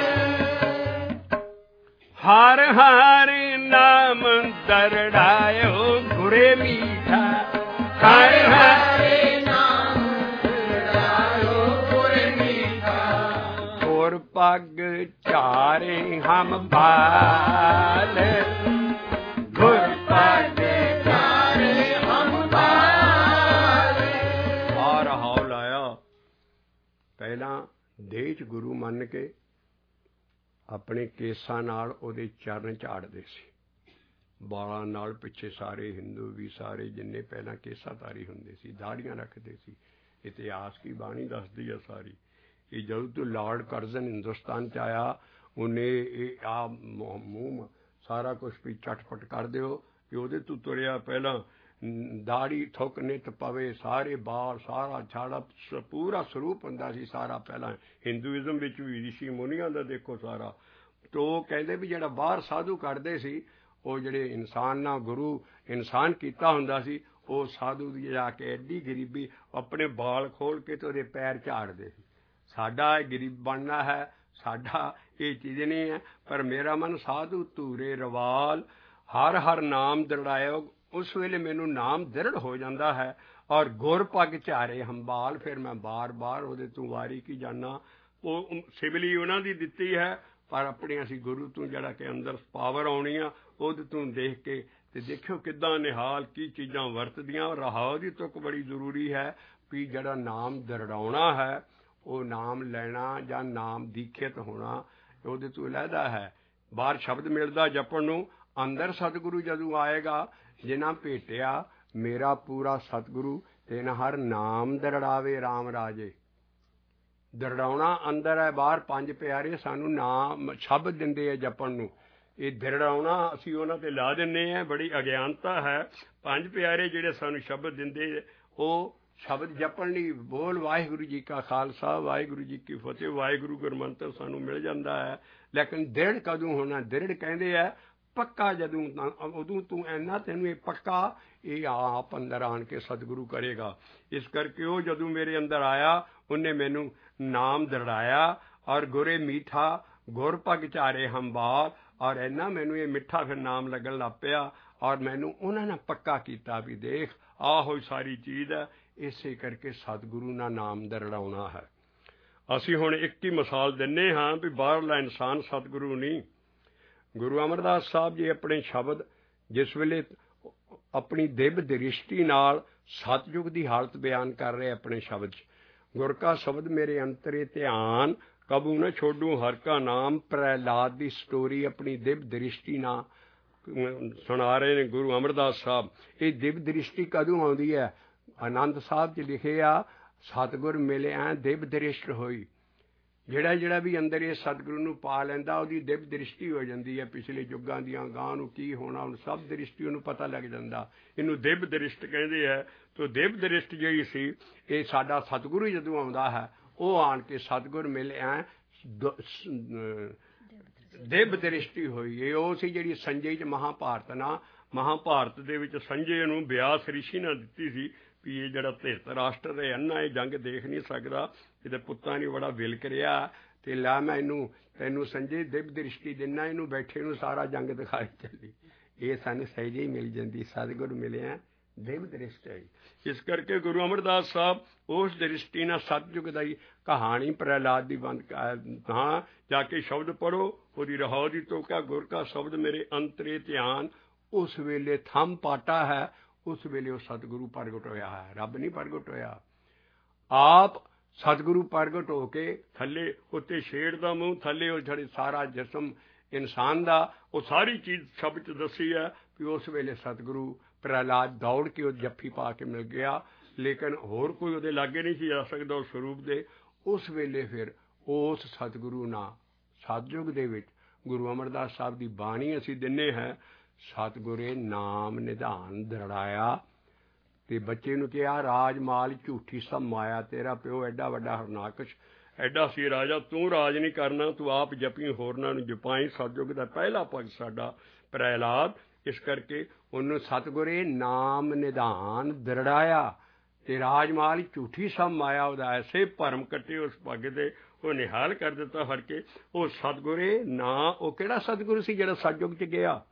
हर हर नाम दरड़ायो गुरे मीठा, हर हर नाम दरड़ायो गुरे मीठा। और पग चारे हम बाल, गुर पग चारे हम बाल। और हाउ लाया पहला देह च गुरु मन के अपने केसां नाल ओहदे चरण झाड़दे सी, बालां नाल पिछे सारे हिंदू भी सारे जिन्ने पहला केसाधारी हुंदे सी दाड़ियां रखते सी। इतिहास की बाणी दसदी है सारी। ये जदों तो लॉर्ड कर्जन हिंदुस्तान च आया उन्हें आ मूँह सारा कुछ भी चटपट कर दिओ कि ਉਹਦੇ ਤੋਂ ਤੁਰਿਆ ਪਹਿਲਾਂ दाड़ी थुक नित पवे, सारे बाल सारा छाड़ा पूरा स्वरूप हुंदा सी सारा। पहला हिंदुइज्म विच भी ऋषि मुनियां दा देखो सारा। तो कहते भी जिहड़ा बाहर साधु करदे सी ਉਹ ਜਿਹੜੇ ਇਨਸਾਨ ਨਾਲ ਗੁਰੂ ਇਨਸਾਨ ਕੀਤਾ ਹੁੰਦਾ ਸੀ, ਉਹ ਸਾਧੂ ਦੀ ਜਾ ਕੇ ਐਡੀ ਗਰੀਬੀ ਆਪਣੇ ਬਾਲ ਖੋਲ ਕੇ ਤੇ ਉਹਦੇ ਪੈਰ ਝਾੜਦੇ ਸੀ। ਸਾਡਾ ਇਹ ਗਰੀਬ ਬਣਨਾ ਹੈ, ਸਾਡਾ ਇਹ ਚੀਜ਼ ਨਹੀਂ ਹੈ। ਪਰ ਮੇਰਾ ਮਨ ਸਾਧੂ ਧੂਰੇ ਰਵਾਲ, ਹਰ ਹਰ ਨਾਮ ਦਰੜਾਇਓ। ਉਸ ਵੇਲੇ ਮੈਨੂੰ ਨਾਮ ਦਰੜ ਹੋ ਜਾਂਦਾ ਹੈ ਔਰ ਗੁਰ ਪੱਗ ਝਾਰੇ ਹੰਬਾਲ। ਫਿਰ ਮੈਂ ਬਾਰ ਬਾਰ ਉਹਦੇ ਤੋਂ ਵਾਰੀ ਕੀ ਜਾਣਾ। ਉਹ ਸਿਵਲੀ ਉਹਨਾਂ ਦੀ ਦਿੱਤੀ ਹੈ, पर अपने असी गुरु तू जड़ा के अंदर पावर आनी आ उहदे तू देख के ते देखियो किदां निहाल की चीज़ां वरतदियां। रहाओ दी तुक बड़ी जरूरी है। ਵੀ ਜਿਹੜਾ ਨਾਮ ਦਰੜਾਉਣਾ ਹੈ ਉਹ ਨਾਮ ਲੈਣਾ ਜਾਂ ਨਾਮ ਦੀਖਿਤ ਹੋਣਾ ਉਹਦੇ ਤੋਂ ਅਲੱਗਾ ਹੈ। ਬਾਹਰ ਸ਼ਬਦ ਮਿਲਦਾ ਜਪਣ ਨੂੰ, ਅੰਦਰ ਸਤਿਗੁਰੂ ਜਦੋਂ ਆਏਗਾ, ਜਿਨ੍ਹਾਂ ਭੇਟਿਆ ਮੇਰਾ ਪੂਰਾ ਸਤਿਗੁਰੂ ਤਿਨ ਹਰ ਨਾਮ ਦਰੜਾਵੇ ਰਾਮ ਰਾਜੇ। ਦਰੜਾਉਣਾ ਅੰਦਰ ਹੈ, ਬਾਹਰ ਪੰਜ ਪਿਆਰੇ ਸਾਨੂੰ ਨਾਮ ਸ਼ਬਦ ਦਿੰਦੇ ਆ ਜਪਣ ਨੂੰ, ਇਹ ਦਰੜਾਉਣਾ ਅਸੀਂ ਉਹਨਾਂ ਤੇ ਲਾ ਦਿੰਦੇ ਹਾਂ। ਬੜੀ ਅਗਿਆਨਤਾ ਹੈ। ਪੰਜ ਪਿਆਰੇ ਜਿਹੜੇ ਸਾਨੂੰ ਸ਼ਬਦ ਦਿੰਦੇ ਉਹ ਸ਼ਬਦ ਜਪਣ ਲਈ ਬੋਲ ਵਾਹਿਗੁਰੂ ਜੀ ਕਾ ਖਾਲਸਾ ਵਾਹਿਗੁਰੂ ਜੀ ਕੀ ਫਤਿਹ, ਵਾਹਿਗੁਰੂ ਗੁਰਮੰਤਰ ਸਾਨੂੰ ਮਿਲ ਜਾਂਦਾ ਹੈ। ਲੇਕਿਨ ਦ੍ਰਿੜ ਕਦੋਂ ਹੋਣਾ? ਦ੍ਰਿੜ ਕਹਿੰਦੇ ਆ ਪੱਕਾ ਜਦੋਂ, ਉਦੋਂ ਤੂੰ ਇੰਨਾ ਤੈਨੂੰ ਇਹ ਪੱਕਾ ਇਹ ਆਪ ਅੰਦਰ ਆਣ ਕੇ ਸਤਿਗੁਰੂ ਕਰੇਗਾ। ਇਸ ਕਰਕੇ ਉਹ ਜਦੋਂ ਮੇਰੇ ਅੰਦਰ ਆਇਆ ਉਹਨੇ ਮੈਨੂੰ ਨਾਮ ਦਰੜਾਇਆ ਔਰ ਗੁਰੇ ਮੀਠਾ ਗੁਰ ਪਗ ਚਾਰੇ ਹੰਬਾਰ, ਔਰ ਇੰਨਾ ਮੈਨੂੰ ਇਹ ਮਿੱਠਾ ਫਿਰ ਨਾਮ ਲੱਗਣ ਲੱਗ ਪਿਆ ਔਰ ਮੈਨੂੰ ਉਹਨਾਂ ਨੇ ਪੱਕਾ ਕੀਤਾ ਵੀ ਦੇਖ ਆਹ ਹੋਈ ਸਾਰੀ ਚੀਜ਼ ਹੈ। ਇਸੇ ਕਰਕੇ ਸਤਿਗੁਰੂ ਨਾਲ ਨਾਮ ਦਰੜਾਉਣਾ ਹੈ। ਅਸੀਂ ਹੁਣ ਇੱਕ ਹੀ ਮਿਸਾਲ ਦਿੰਦੇ ਹਾਂ ਵੀ ਬਾਹਰਲਾ ਇਨਸਾਨ ਸਤਿਗੁਰੂ ਨਹੀਂ। ਗੁਰੂ ਅਮਰਦਾਸ ਸਾਹਿਬ ਜੀ ਆਪਣੇ ਸ਼ਬਦ ਜਿਸ ਵੇਲੇ ਆਪਣੀ ਦਿਵ ਦ੍ਰਿਸ਼ਟੀ ਨਾਲ ਸਤਿਯੁਗ ਦੀ ਹਾਲਤ ਬਿਆਨ ਕਰ ਰਹੇ ਆਪਣੇ ਸ਼ਬਦ 'ਚ, ਗੁਰ ਕਾ ਸ਼ਬਦ ਮੇਰੇ ਅੰਤਰੇ ਧਿਆਨ ਕਬੂ ਨਾ ਛੋਡੂ ਹਰ ਕਾ ਨਾਮ, ਪ੍ਰਹਿਲਾਦ ਦੀ ਸਟੋਰੀ ਆਪਣੀ ਦਿਵ ਦ੍ਰਿਸ਼ਟੀ ਨਾਲ ਸੁਣਾ ਰਹੇ ਨੇ ਗੁਰੂ ਅਮਰਦਾਸ ਸਾਹਿਬ। ਇਹ ਦਿਵ ਦ੍ਰਿਸ਼ਟੀ ਕਦੋਂ ਆਉਂਦੀ ਹੈ? ਆਨੰਦ ਸਾਹਿਬ 'ਚ ਲਿਖਿਆ ਸਤਿਗੁਰ ਮਿਲਿਆ ਦਿਵ ਦ੍ਰਿਸ਼ਟ ਹੋਈ। ਜਿਹੜਾ ਜਿਹੜਾ ਵੀ ਅੰਦਰ ਇਹ ਸਤਿਗੁਰੂ ਨੂੰ ਪਾ ਲੈਂਦਾ ਉਹਦੀ ਦਿਵ ਦ੍ਰਿਸ਼ਟੀ ਹੋ ਜਾਂਦੀ ਹੈ। ਪਿਛਲੇ ਯੁੱਗਾਂ ਦੀਆਂ ਗਾਂ ਨੂੰ ਕੀ ਹੋਣਾ ਉਹਨੂੰ ਸਭ ਦ੍ਰਿਸ਼ਟੀ ਉਹਨੂੰ ਪਤਾ ਲੱਗ ਜਾਂਦਾ। ਇਹਨੂੰ ਦਿਵ ਦ੍ਰਿਸ਼ਟ ਕਹਿੰਦੇ ਹੈ। ਤੋ ਦਿਵ ਦ੍ਰਿਸ਼ਟ ਜਿਹੜੀ ਸੀ ਇਹ ਸਾਡਾ ਸਤਿਗੁਰੂ ਜਦੋਂ ਆਉਂਦਾ ਹੈ ਉਹ ਆਣ ਕੇ ਸਤਿਗੁਰ ਮਿਲਿਆ ਦਿਵ ਦ੍ਰਿਸ਼ਟੀ ਹੋਈ। ਇਹ ਉਹ ਸੀ ਜਿਹੜੀ ਸੰਜੇ 'ਚ ਮਹਾਭਾਰਤ ਨਾ ਮਹਾਭਾਰਤ ਦੇ ਵਿੱਚ ਸੰਜੇ ਨੂੰ ਬਿਆਸ ਰਿਸ਼ੀ ਨੇ ਦਿੱਤੀ ਸੀ ਵੀ ਇਹ ਜਿਹੜਾ ਧਿਰਤ ਰਾਸ਼ਟਰ ਹੈ ਅੰਨਾ ਇਹ ਜੰਗ ਦੇਖ ਨਹੀਂ ਸਕਦਾ, ਇਹਦੇ ਪੁੱਤਾਂ ਨੇ ਬੜਾ ਵਿਲਕ ਰਿਹਾ ਅਤੇ ਲੈ ਮੈਂ ਇਹਨੂੰ ਤੈਨੂੰ ਸੰਜੇ ਦਿਵ ਦ੍ਰਿਸ਼ਟੀ ਦਿੰਦਾ, ਇਹਨੂੰ ਬੈਠੇ ਨੂੰ ਸਾਰਾ ਜੰਗ ਦਿਖਾਈ ਚੱਲੀ। ਇਹ ਸਾਨੂੰ ਸਹਿਜੇ ਹੀ ਮਿਲ ਜਾਂਦੀ, ਸਤਿਗੁਰ ਮਿਲਿਆ ਦਿਵ ਦ੍ਰਿਸ਼ਟ ਹੈ। ਇਸ ਕਰਕੇ ਗੁਰੂ ਅਮਰਦਾਸ ਸਾਹਿਬ ਉਸ ਦ੍ਰਿਸ਼ਟੀ ਨਾਲ ਸਤਿਯੁਗ ਦਾ ਹੀ ਕਹਾਣੀ ਪ੍ਰਹਿਲਾਦ ਦੀ ਬੰਦ ਹਾਂ ਜਾ ਕੇ ਸ਼ਬਦ ਪੜ੍ਹੋ ਉਹਦੀ ਰਹਾਉ ਦੀ ਤੋਕਾ ਗੁਰ ਕਾ ਸ਼ਬਦ ਮੇਰੇ ਅੰਤਰੇ ਧਿਆਨ। ਉਸ ਵੇਲੇ ਥੰਮ ਪਾਟਾ ਹੈ, ਉਸ ਵੇਲੇ ਉਹ ਸਤਿਗੁਰੂ ਪ੍ਰਗਟ ਹੋਇਆ ਹੈ, ਰੱਬ ਨਹੀਂ ਪ੍ਰਗਟ ਹੋਇਆ। ਆਪ ਸਤਿਗੁਰੂ ਪ੍ਰਗਟ ਹੋ ਕੇ ਥੱਲੇ ਉੱਤੇ ਸ਼ੇਰ ਦਾ ਮੂੰਹ, ਥੱਲੇ ਉਹ ਜਿਹੜੇ ਸਾਰਾ ਜਿਸਮ ਇਨਸਾਨ ਦਾ ਉਹ ਸਾਰੀ ਚੀਜ਼ ਸ਼ਬਦ 'ਚ ਦੱਸੀ ਹੈ ਵੀ ਉਸ ਵੇਲੇ ਸਤਿਗੁਰੂ ਪ੍ਰਹਿਲਾਦ ਦੌੜ ਕੇ ਉਹ ਜੱਫੀ ਪਾ ਕੇ ਮਿਲ ਗਿਆ। ਲੇਕਿਨ ਹੋਰ ਕੋਈ ਉਹਦੇ ਲਾਗੇ ਨਹੀਂ ਸੀ ਜਾ ਸਕਦਾ ਉਸ ਸਰੂਪ ਦੇ। ਉਸ ਵੇਲੇ ਫਿਰ ਉਸ ਸਤਿਗੁਰੂ ਨਾਲ ਸਤਿਯੁਗ ਦੇ ਵਿੱਚ ਗੁਰੂ ਅਮਰਦਾਸ ਸਾਹਿਬ ਦੀ ਬਾਣੀ ਅਸੀਂ ਦਿੰਦੇ ਹਾਂ। ਸਤਿਗੁਰੇ ਨਾਮ ਨਿਧਾਨ ਦਰੜਾਇਆ ਅਤੇ ਬੱਚੇ ਨੂੰ ਕਿਹਾ ਰਾਜ ਮਾਲ ਝੂਠੀ ਸਭ ਮਾਇਆ, ਤੇਰਾ ਪਿਓ ਐਡਾ ਵੱਡਾ ਹਰਨਾਕਸ਼ ਐਡਾ ਸੀ ਰਾਜਾ, ਤੂੰ ਰਾਜ ਨਹੀਂ ਕਰਨਾ, ਤੂੰ ਆਪ ਜਪੀ ਹੋਰਨਾਂ ਨੂੰ ਜਪਾਈ। ਸਤਿਯੁਗ ਦਾ ਪਹਿਲਾ ਭਗਤ ਸਾਡਾ ਪ੍ਰਹਿਲਾਦ। ਇਸ ਕਰਕੇ ਉਹਨੂੰ ਸਤਿਗੁਰੇ ਨਾਮ ਨਿਧਾਨ ਦਰੜਾਇਆ ਅਤੇ ਰਾਜਮਾਲ ਝੂਠੀ ਸਭ ਮਾਇਆ, ਉਹਦਾ ਐਸੇ ਭਰਮ ਕੱਟੇ ਉਸ ਪੱਗ ਦੇ ਉਹ ਨਿਹਾਲ ਕਰ ਦਿੱਤਾ ਫੜ ਕੇ। ਉਹ ਸਤਿਗੁਰੇ ਨਾਂ ਉਹ ਕਿਹੜਾ ਸਤਿਗੁਰੂ ਸੀ ਜਿਹੜਾ ਸਤਿਯੁਗ 'ਚ ਗਿਆ?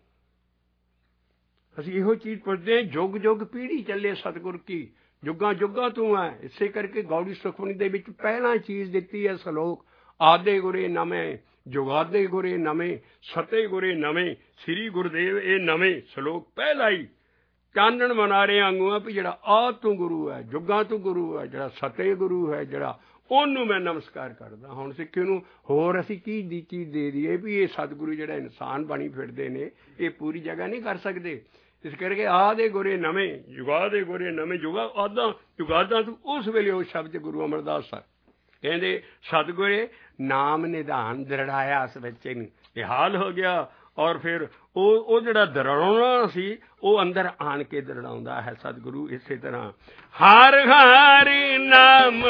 ਅਸੀਂ ਇਹੋ ਚੀਜ਼ ਪੁੱਛਦੇ ਹਾਂ। ਜੁਗ ਜੁਗ ਪੀੜ੍ਹੀ ਚੱਲੇ ਸਤਿਗੁਰ ਕੀ, ਜੁਗਾਂ ਜੁਗਾਂ ਤੂੰ ਹੈ। ਇਸੇ ਕਰਕੇ ਗੌੜੀ ਸੁਖਮਨੀ ਦੇ ਵਿੱਚ ਪਹਿਲਾਂ ਚੀਜ਼ ਦਿੱਤੀ ਹੈ ਸਲੋਕ ਆਦੇ ਗੁਰੇ ਨਵੇਂ ਜੁਗਾਦੇ ਗੁਰੇ ਨਵੇਂ ਸਤੇ ਗੁਰੇ ਨਵੇਂ ਸ੍ਰੀ ਗੁਰਦੇਵ ਇਹ ਨਵੇਂ ਸਲੋਕ ਪਹਿਲਾ ਹੀ ਚਾਨਣ ਮਨਾਰੇ ਵਾਂਗੂ ਆ ਵੀ ਜਿਹੜਾ ਆ ਤੂੰ ਗੁਰੂ ਹੈ, ਜੁਗਾਂ ਤੂੰ ਗੁਰੂ ਹੈ, ਜਿਹੜਾ ਸਤੇ ਗੁਰੂ ਹੈ ਜਿਹੜਾ ਉਹਨੂੰ ਮੈਂ ਨਮਸਕਾਰ ਕਰਦਾ। ਹੁਣ ਸਿੱਖੀ ਨੂੰ ਹੋਰ ਅਸੀਂ ਕੀ ਦੀ ਚੀਜ਼ ਦੇ ਦਈਏ ਵੀ ਇਹ ਸਤਿਗੁਰੂ ਜਿਹੜਾ ਇਨਸਾਨ ਬਣੀ ਫਿਰਦੇ ਨੇ ਇਹ ਪੂਰੀ ਜਗ੍ਹਾ ਨਹੀਂ ਕਰ ਸਕਦੇ। ਇਸ ਕਰਕੇ ਆਹ ਦੇ ਗੁਰੇ ਨਵੇਂ ਜੁਗਾ ਦੇ ਗੁਰੇ ਨਵੇਂ ਜੁਗਾ ਆਦਾਂ ਜੁਗਾਦਾਂ ਤੂੰ ਉਸ ਵੇਲੇ ਉਹ ਸ਼ਬਦ ਗੁਰੂ ਅਮਰਦਾਸ ਸਾਹਿਬ ਕਹਿੰਦੇ ਸਤਿਗੁਰੇ ਨਾਮ ਨਿਧਾਨ ਦਰੜਾਇਆ। ਉਸ ਬੱਚੇ ਨੂੰ ਇਹ ਹਾਲ ਹੋ ਗਿਆ ਔਰ ਫਿਰ ਉਹ ਉਹ ਜਿਹੜਾ ਦਰੜਾਉਣਾ ਸੀ ਉਹ ਅੰਦਰ ਆਣ ਕੇ ਦਰੜਾਉਂਦਾ ਹੈ ਸਤਿਗੁਰੂ। ਇਸੇ ਤਰ੍ਹਾਂ ਹਰ ਹਰ ਨਾਮ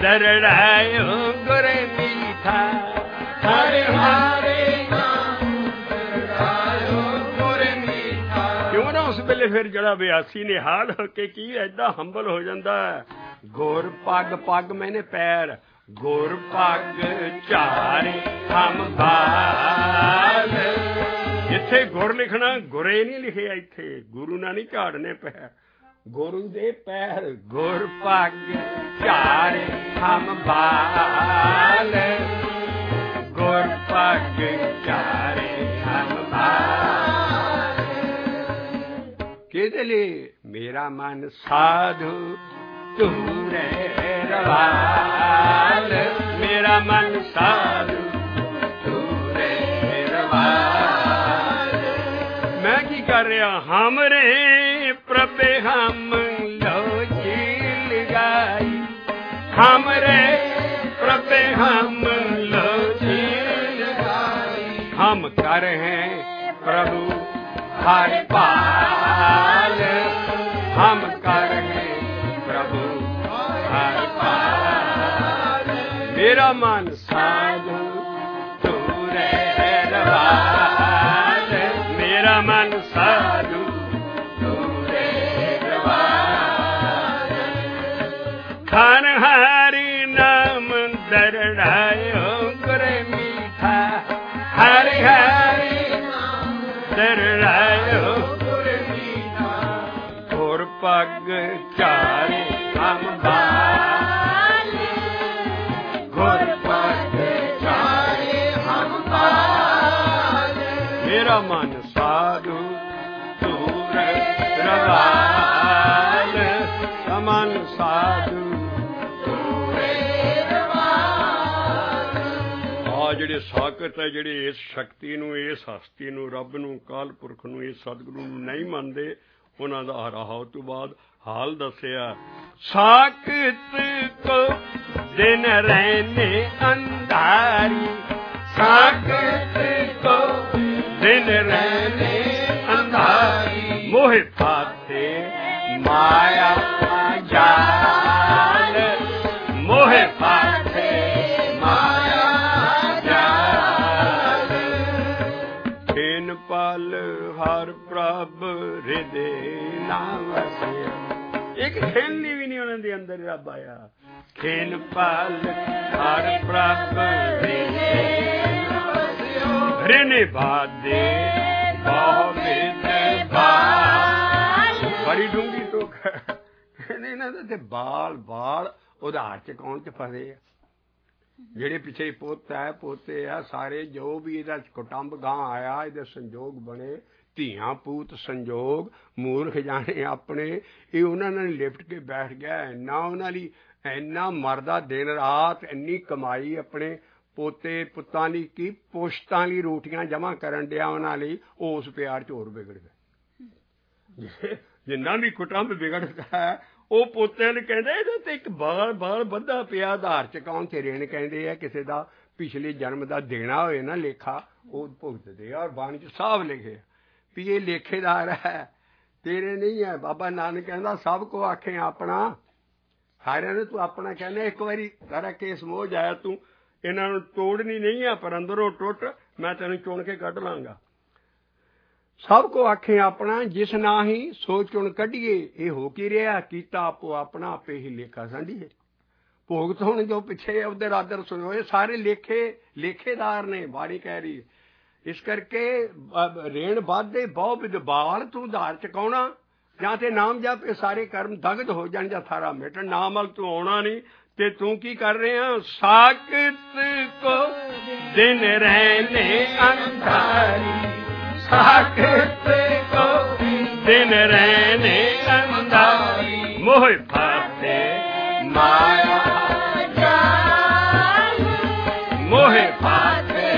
ਦਰੜਾਇਓ ਗੁਰ ਮੀਠਾ, ਹਰ ਹਰ ਨਾਮ ਦਰੜਾਇਓ ਗੁਰ ਮੀਠਾ। ਕਿਉਂ ਨਾ ਉਸ ਵੇਲੇ ਫਿਰ ਜਿਹੜਾ ਬਿਆਸੀ ਨੇ ਹਾਲ ਹੋ ਕੇ ਕੀ ਐਡਾ ਹੰਬਲ ਹੋ ਜਾਂਦਾ ਹੈ। ਗੁਰ ਪੱਗ ਪੱਗ ਮੈਨੇ ਪੈਰ ਗੁਰ ਪੱਗ ਝਾਰੇ ਹਮ ਬਾਲ। ਇੱਥੇ ਗੁਰ ਲਿਖਣਾ ਗੁਰੇ ਨਹੀਂ ਲਿਖਿਆ, ਇੱਥੇ ਗੁਰੂ ਨਾਲ ਨਹੀਂ ਝਾੜਨੇ ਪੈਰ, ਗੁਰੂ ਦੇ ਪੈਰ ਗੁਰ ਪੱਗ ਝਾਰੇ ਹਮ ਬਾਲ, ਗੁਰ ਪੱਗ ਝਾਰੇ ਹਮ ਬਾਲ। ਕਿਹਦੇ ਲਈ? ਮੇਰਾ ਮਨ ਸਾਧੂ ਤੂਰੇ ਰਵਾਲ ਮੇਰਾ ਮਨ ਸਾਧੂ ਤੂਰੇ ਰਵਾਲ। ਮੈਂ ਕੀ ਕਰ ਰਿਹਾ? ਹਮਰੇ ਪ੍ਰਭੇ ਹਮ ਲੋ ਜੀ ਲਗਾਈ ਹਮਰੇ ਪ੍ਰਭੇ ਹਮ ਲੋ ਜੀ ਲਗਾਈ ਹਮ ਕਰ ਹੈ ਪ੍ਰਭु हर पाल हम कर हैं प्रभु हर पाल मेरा मन साधु तूरे रवाल मेरा मन साधु तूरे रवाल। हर हरि नाम दरड़ायो करे मीठा हरि हरि दरड़ायो और पग चारे हम बाल और पग चारे हम बाल मेरा मन साधु तूर रवाल मन साधु ਜਿਹੜੇ ਸਾਕਤ ਹੈ ਜਿਹੜੇ ਇਸ ਸ਼ਕਤੀ ਨੂੰ ਇਸ ਹਸਤੀ ਨੂੰ ਰੱਬ ਨੂੰ ਕਾਲ ਪੁਰਖ ਨੂੰ ਇਸ ਸਤਿਗੁਰੂ ਨੂੰ ਨਹੀਂ ਮੰਨਦੇ ਉਹਨਾਂ ਦਾ ਹਰਾਹੋ ਤੋਂ ਬਾਅਦ ਹਾਲ ਦੱਸਿਆ। ਸਾਕਤ ਕੋ ਦਿਨ ਰਹਿਨੇ ਅੰਧਾਰੀ ਸਾਕਤ ਕੋ ਦਿਨ ਰਹਿਨੇ ਅੰਧਾਰੀ ਮੋਹਿ ਫਾਤੇ ਮਾਇਆ ਜਾਲ ਮੋਹਿ ਫਾਤੇ ਪਾਲ ਹਰ ਪ੍ਰਭ ਹਿਰਦੇ ਨਾ ਵਸਿਆ। ਇੱਕ ਖੇਲਣੀ ਵੀ ਨਹੀਂ ਉਹਨਾਂ ਦੇ ਅੰਦਰ ਰੱਬ ਆਇਆ। ਖੇਲ ਪਾਲ ਹਰ ਪ੍ਰਭ ਹਿਰਦੇ ਨਾ ਵਸਿਆ ਰਿਨੇ ਬਾਦੇ ਬਹੁ ਵਿਦ ਬਾਲ ਬੜੀ ਡੂੰਗੀ ਟੋਕ ਕਹਿੰਦੇ ਇਹਨਾਂ ਦੇ ਬਾਲ ਬਾਲ ਉਧਾਰ ਚ ਕੌਣ ਚ ਫਸੇ ਆ ਜਿਹੜੇ ਪਿੱਛੇ ਪੁੱਤ ਹੈ ਪੋਤੇ ਆ ਸਾਰੇ ਜੋ ਵੀ ਇਹਦਾ ਕੁਟੰਬ ਗਾਂ ਆਇਆ ਇਹਦੇ ਸੰਜੋਗ ਬਣੇ ਧੀਆਂ ਪੂਤ ਸੰਜੋਗ ਮੂਰਖ ਜਾਣੇ ਆਪਣੇ ਇਹ ਉਹਨਾਂ ਨਾਲ ਲਿਪਟ ਕੇ ਬੈਠ ਗਿਆ। ਇੰਨਾ ਉਹਨਾਂ ਲਈ ਇੰਨਾ ਮਰਦਾ ਦਿਨ ਰਾਤ ਇੰਨੀ ਕਮਾਈ ਆਪਣੇ ਪੋਤੇ ਪੁੱਤਾਂ ਲਈ ਕੀ ਪੁਸ਼ਤਾਂ ਲਈ ਰੋਟੀਆਂ ਜਮ੍ਹਾਂ ਕਰਨ ਡਿਆ ਉਹਨਾਂ ਲਈ ਉਸ ਪਿਆਰ ਚ ਹੋਰ ਵਿਗੜ ਗਏ। ਜਿੰਨਾ ਵੀ ਕੁਟੰਬ ਵਿਗੜਦਾ ਹੈ ਉਹ ਪੋਤਿਆਂ ਨੂੰ ਕਹਿੰਦੇ ਇਹਦੇ ਤੇ ਇੱਕ ਬਾਲ ਬਾਲ ਬੱਧਾ ਪਿਆ ਆਧਾਰ ਚਕਾਉਣ ਤੇ ਰੇਣ ਕਹਿੰਦੇ ਆ ਕਿਸੇ ਦਾ ਪਿਛਲੇ ਜਨਮ ਦਾ ਦੇਣਾ ਹੋਏ ਨਾ ਲੇਖਾ ਉਹ ਭੁਗਤਦੇ ਆ। ਔਰ ਬਾਣੀ ਚ ਸਾਫ਼ ਲਿਖੇ ਵੀ ਇਹ ਲੇਖੇਦਾਰ ਹੈ ਤੇਰੇ ਨਹੀਂ ਹੈ। ਬਾਬਾ ਨਾਨਕ ਕਹਿੰਦਾ ਸਭ ਕੋ ਆਖੇ ਆਪਣਾ ਸਾਰਿਆਂ ਨੂੰ ਤੂੰ ਆਪਣਾ ਕਹਿੰਦਾ ਇੱਕ ਵਾਰੀ ਸਾਰਾ ਕੇਸ ਮੋਹ ਜਾਇਆ ਤੂੰ ਇਹਨਾਂ ਨੂੰ ਤੋੜਨੀ ਨਹੀਂ ਆ ਪਰ ਅੰਦਰੋਂ ਟੁੱਟ ਮੈਂ ਤੈਨੂੰ ਚੁਣ ਕੇ ਕੱਢ ਲਾਂਗਾ। ਸਭ ਕੋ ਆਖੇ ਆਪਣਾ ਜਿਸ ਨਾ ਹੀ ਸੋ ਚੁਣ ਕੱਢੀਏ ਇਹ ਹੋ ਕੀ ਰਿਹਾ ਕੀਤਾ ਆਪੋ ਆਪਣਾ ਆਪੇ ਹੀ ਲੇਖਾ ਸਾਂਢੀਏ। ਭੋਗਤ ਹੁਣ ਜੋ ਪਿੱਛੇ ਉਧਰ ਆਦਰ ਸੁਣੋਏ ਸਾਰੇ ਲੇਖੇ ਲੇਖੇਦਾਰ ਨੇ ਬਾਣੀ ਕਹਿ ਰਹੀ। ਇਸ ਕਰਕੇ ਰੇਣ ਵਾਧੇ ਬਹੁ ਵਿਦਬਾਲ ਤੂੰ ਧਾਰ ਚਕਾਉਣਾ ਜਾਂ ਤੇ ਨਾਮ ਜਪ ਇਹ ਸਾਰੇ ਕਰਮ ਦਗਦ ਹੋ ਜਾਣ ਜਾਂ ਸਾਰਾ ਮਿਟਣ ਨਾਮ ਵੱਲ ਤੂੰ ਆਉਣਾ ਨਹੀਂ ਤੇ ਤੂੰ ਕੀ ਕਰ ਰਿਹਾ। ਸਾਕਤ ਕੋ ਦਿਨ ਰਹਿਨੇ ਅੰਧਾਰੀ ਸਾਕਤ ਕੋ ਦਿਨ ਰਹਿਨੇ ਅੰਧਾਰੀ ਮੋਹਿ ਫਾਤੇ ਮਾਇਆ ਜਾਲ ਮੋਹਿ ਫਾਤੇ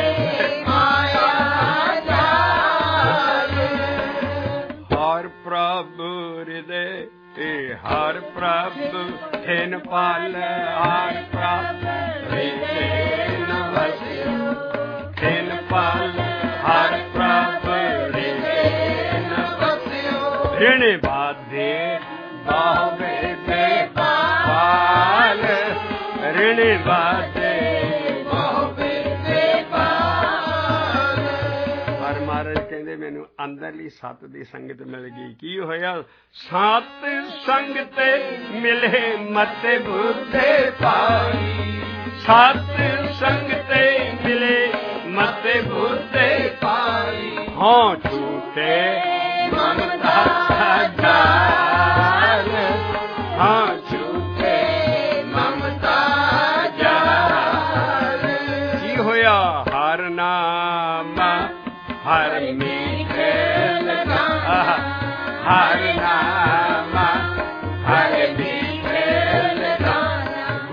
ਮਾਇਆ ਜਾਲ ਹਰ ਪ੍ਰਭ ਹਿਰਦੇ ਇਹ ਹਰ ਪ੍ਰਭ ਖਿਨ ਪਾਲ ਹਰ ਪ੍ਰਭ ਹਿਰਦੇ ਨ ਵਸਿਆ ਖਿਨ ਪਾਲ ਹਰ ਪ੍ਰਭ ਰਿਣੇ ਬਾਦੇ ਬਾਹਵੇ ਦੇ ਪਾਲ ਰਿਣੇ ਬਾਦੇ ਬਾਹਵੇ ਦੇ ਪਾਲ। ਹਰ ਮਹਾਰਾਜ ਕਹਿੰਦੇ ਮੈਨੂੰ ਅੰਦਰਲੀ ਸੱਤ ਦੀ ਸੰਗਤ ਮਿਲ ਗਈ। ਕੀ ਹੋਇਆ? ਸਤ ਸੰਗ ਤੇ ਮਿਲੇ ਮਤੇ ਬੁੱਧੇ ਪਾਈ ਸਤ ਸੰਗ ਤੇ ਮਿਲੇ ਮਤੇ ਬੁੱਧੇ ਪਾਈ ਹਾਂ ਝੂਠੇ ਮਮਤਾ ਜਾਲ ਹਾਂ ਝੂਠੇ ਮਮਤਾ ਜਾਲ। ਕੀ ਹੋਇਆ? ਹਰ ਨਾਮ ਹਰ ਮੀਠੇ ਲਗਾ ਹਰ ਨਾਮ ਹਰ ਮੀਠੇ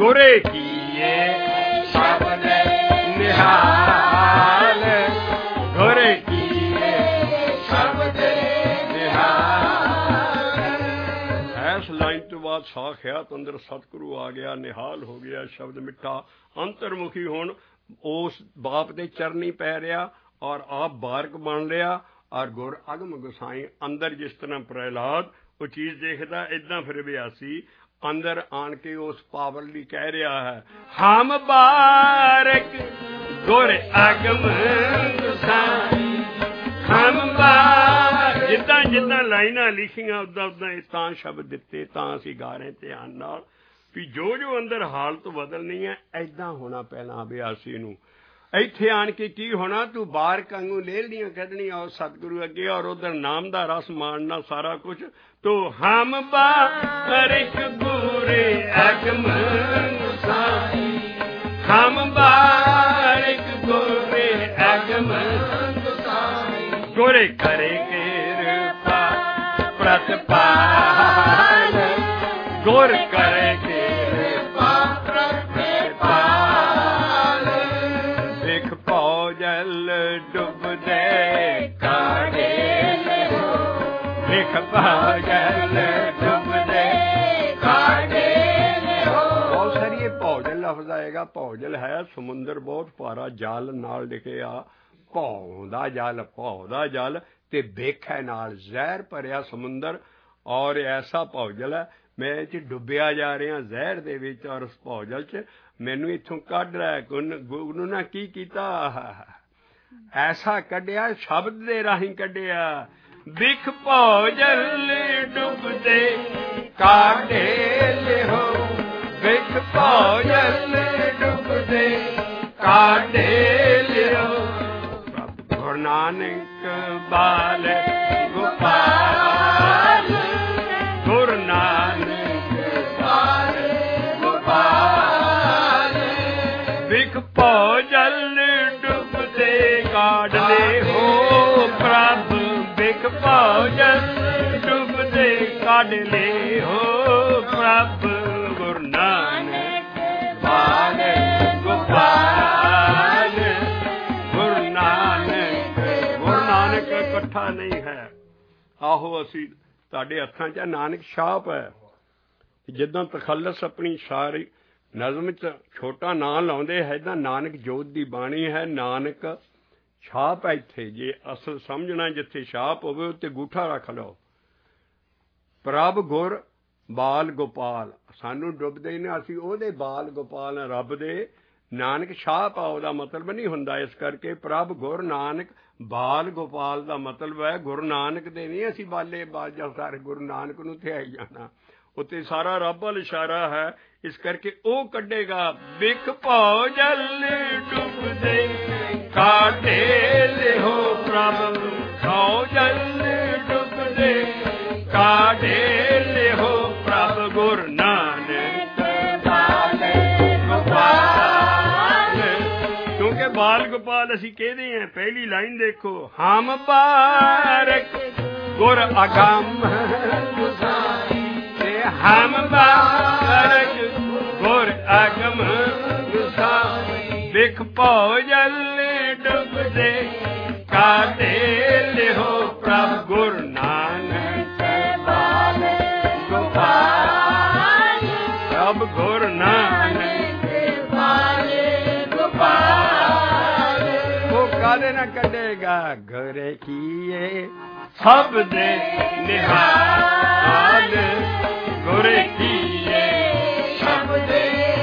ਗੁਰੇ ਕੀਏ ਸ਼ਬਦ ਨਿਹਾਲ ਗੁਰੇ ਕੀਏ ਸ਼ਬਦ ਨਿਹਾਲ। ਇਸ ਲਾਈਨ ਤੋਂ ਬਾਅਦ ਸਾਖਿਆਤ ਅੰਦਰ ਸਤਿਗੁਰੂ ਆ ਗਿਆ, ਨਿਹਾਲ ਹੋ ਗਿਆ, ਸ਼ਬਦ ਮਿੱਠਾ ਅੰਤਰਮੁਖੀ ਹੁਣ ਉਸ ਬਾਪ ਦੇ ਚਰਨੀ ਪੈ ਰਿਹਾ ਔਰ ਆਪ ਬਾਰਕ ਬਣ ਰਿਹਾ। ਔਰ ਗੁਰ ਅਗਮ ਗੁਸਾਈ ਅੰਦਰ ਜਿਸ ਤਰ੍ਹਾਂ ਪ੍ਰਹਿਲਾਦ ਉਹ ਚੀਜ਼ ਦੇਖਦਾ, ਏਦਾਂ ਫਿਰ ਬਿਆਸੀ ਅੰਦਰ ਆਣ ਕੇ ਉਸ ਪਾਵਰ ਲਈ ਕਹਿ ਰਿਹਾ ਹੈ, ਹਮ ਬਾਰਕ ਗੁਰ ਅਗਮ ਗੁਸਾਈ ਹਮ ਬਾਰ। ਜਿੱਦਾਂ ਜਿੱਦਾਂ ਲਾਈਨਾਂ ਲਿਖੀਆਂ ਉੱਦਾਂ ਉੱਦਾਂ ਇਹ ਤਾਂ ਸ਼ਬਦ ਦਿੱਤੇ, ਤਾਂ ਅਸੀਂ ਗਾ ਰਹੇ ਧਿਆਨ ਨਾਲ ਵੀ ਜੋ ਜੋ ਅੰਦਰ ਹਾਲਤ ਬਦਲਣੀ ਹੈ ਏਦਾਂ ਹੋਣਾ ਪਹਿਲਾਂ ਅਭਿਆਸੀ ਨੂੰ। ਇੱਥੇ ਆਣ ਕੇ ਕੀ ਹੋਣਾ, ਤੂੰ ਬਾਹਰ ਕੰਗੂ ਲੇਲਦੀਆਂ ਕੱਢਣੀਆਂ ਔਰ ਸਤਿਗੁਰੂ ਅੱਗੇ ਔਰ ਉਧਰ ਨਾਮ ਦਾ ਰਸ ਮਾਣਨਾ ਸਾਰਾ ਕੁਛ। ਤੂੰ ਹਮ ਬਾਰਿਕ ਗੁਰੇ ਅਗਮ ਗੁਸਾਈ ਹਮ ਬਾਰਿਕ ਗੁਰੇ ਅਗਮ ਗੁਸਾਈ ਗੁਰੇ ਕਰੇ ਕਿਰਪਾ ਪ੍ਰਤਪਾਲ ਗੁਰ ਕਰੇ ਕਿਰਪਾ ਪ੍ਰਤਪਾਲ। ਦੇਖ ਭਉ ਜਲ ਡੁੱਬਦੇ ਕਾੜੇ ਦੇਖ ਭਉ ਜਲ ਡੁੱਬਦੇ ਕਾੜੇ। ਬਹੁਤ ਸਾਰੀ ਇਹ ਭਉ ਜਲ ਲਫ਼ਜ਼ ਆਏਗਾ। ਭਉ ਜਲ ਹੈ ਸਮੁੰਦਰ ਬਹੁਤ ਭਾਰਾ, ਜਲ ਨਾਲ ਲਿਖਿਆ ਭਉ ਦਾ ਜਲ, ਭਉ ਦਾ ਜਲ ਤੇ ਵੇਖੈ ਨਾਲ ਜ਼ਹਿਰ ਭਰਿਆ ਸਮੁੰਦਰ। ਔਰ ਐਸਾ ਭਉ ਜਲ ਹੈ ਮੈਂ ਇਹ 'ਚ ਡੁੱਬਿਆ ਜਾ ਰਿਹਾ ਜ਼ਹਿਰ ਦੇ ਵਿੱਚ ਔਰ ਉਸ ਭਉ ਜਲ 'ਚ ਮੈਨੂੰ ਇੱਥੋਂ ਕੱਢ ਰਿਹਾ। ਗੁਰੂ ਨੇ ਕੀ ਕੀਤਾ, ਐਸਾ ਕੱਢਿਆ ਸ਼ਬਦ ਦੇ ਰਾਹੀਂ ਕੱਢਿਆ। ਵਿਖ ਭਉ ਜਲ ਡੁੱਬਦੇ ਕਾਢੇ ਲਿਹੋ ਵਿਖ ਭਉ ਜਲ ਡੁੱਬਦੇ ਕਾਢੇ ਲਿਹੋ। ਗੁਰੂ ਨਾਨਕ ਬਾਲ ਗੋਪਾਲ ਗੁਰੂ ਨਾਨਕ ਬਾਲ ਗੋਪਾਲ। ਵਿਖ ਭਉ ਜਲ ਡੁੱਬਦੇ ਕਾਢ ਲਿਹੋ ਪ੍ਰਭ ਵਿਖ ਭਉ ਜਲ ਡੁੱਬਦੇ ਕਾਢ ਲਿਹੋ ਪ੍ਰਭ ਗੁਰੂ ਨਾਨਕ ਬਾਲ ਗੋਪਾਲ ਗੁਰੂ ਨਾਨਕ। ਗੁਰੂ ਨਾਨਕ ਇਕੱਠਾ ਨਹੀਂ ਹੈ। ਆਹੋ ਅਸੀਂ ਤੁਹਾਡੇ ਹੱਥਾਂ 'ਚ ਨਾਨਕ ਛਾਪ ਹੈ। ਜਿੱਦਾਂ ਤਖੱਲਸ ਆਪਣੀ ਸਾਰੀ ਨਜ਼ਮ 'ਚ ਛੋਟਾ ਨਾਂ ਲਾਉਂਦੇ ਹੈ, ਇੱਦਾਂ ਨਾਨਕ ਜੋਤ ਦੀ ਬਾਣੀ ਹੈ। ਨਾਨਕ ਛਾਪ ਹੈ ਇੱਥੇ। ਜੇ ਅਸਲ ਸਮਝਣਾ ਜਿੱਥੇ ਛਾਪ ਹੋਵੇ ਉੱਥੇ ਗੂਠਾ ਰੱਖ ਲਓ। ਪ੍ਰਭ ਗੁਰ ਬਾਲ ਗੋਪਾਲ, ਸਾਨੂੰ ਡੁੱਬਦੇ ਹੀ ਨੇ, ਅਸੀਂ ਉਹਦੇ ਬਾਲ ਗੋਪਾਲ ਹਾਂ ਰੱਬ ਦੇ। ਨਾਨਕ ਛਾਪ ਆ ਉਹਦਾ ਮਤਲਬ ਨਹੀਂ ਹੁੰਦਾ। ਇਸ ਕਰਕੇ ਪ੍ਰਭ ਗੁਰ ਨਾਨਕ ਬਾਲ ਗੋਪਾਲ ਦਾ ਮਤਲਬ ਹੈ ਗੁਰੂ ਨਾਨਕ ਦੇ ਨਹੀਂ ਅਸੀਂ ਬਾਲੇ ਬਾਜਾ ਸਾਰੇ ਗੁਰੂ ਨਾਨਕ ਨੂੰ ਥਿਆਈ ਜਾਣਾ। ਉੱਤੇ ਸਾਰਾ ਰੱਬ ਵੱਲ ਇਸ਼ਾਰਾ ਹੈ। ਇਸ ਕਰਕੇ ਉਹ ਕੱਢੇਗਾ ਵਿਖ ਭਉ ਜਲ ਡੁੱਬਦੇ ਕਾਢੇ ਲਿਹੋ ਪ੍ਰਭ ਭਉ ਜਲ ਡੁੱਬਦੇ ਕਾਢੇ ਲਿਹੋ ਪ੍ਰਭ ਗੁਰੂ ਨਾਨਕ ਬਾਲ ਗੋਪਾਲ। ਕਿਉਂਕਿ ਬਾਲ ਗੋਪਾਲ ਅਸੀਂ ਕਹਿੰਦੇ ਹਾਂ। ਪਹਿਲੀ ਲਾਈਨ ਦੇਖੋ, ਹਮ ਬਾਰਕ ਗੁਰ ਅਗਮ ਗੁਸਾਈ ਤੇ ਹਮ ਬਾਰਕ ਗੁਰ ਅਗਮ ਗੁਸਾਈ। ਵਿਖ ਭਉ ਜਲ ਡੁੱਬਦੇ ਕਾਢੇ ਲਿਹੋ ਪ੍ਰਭ ਗੁਰੂ ਨਾਨਕ ਬਾਲ ਗੋਪਾਲ ਪ੍ਰਭ ਗੁਰੂ ਨਾਨਕ ਬਾਲ ਗੋਪਾਲ। ਉਹ ਕਾਹਦੇ ਨਾਲ ਕੱਢੇਗਾ, ਘਰੇ ਕੀਏ ਸਭ ਦੇ ਨਿਹਾਲ ਗੁਰੇ ਕੀਏ ਸਭ ਦੇ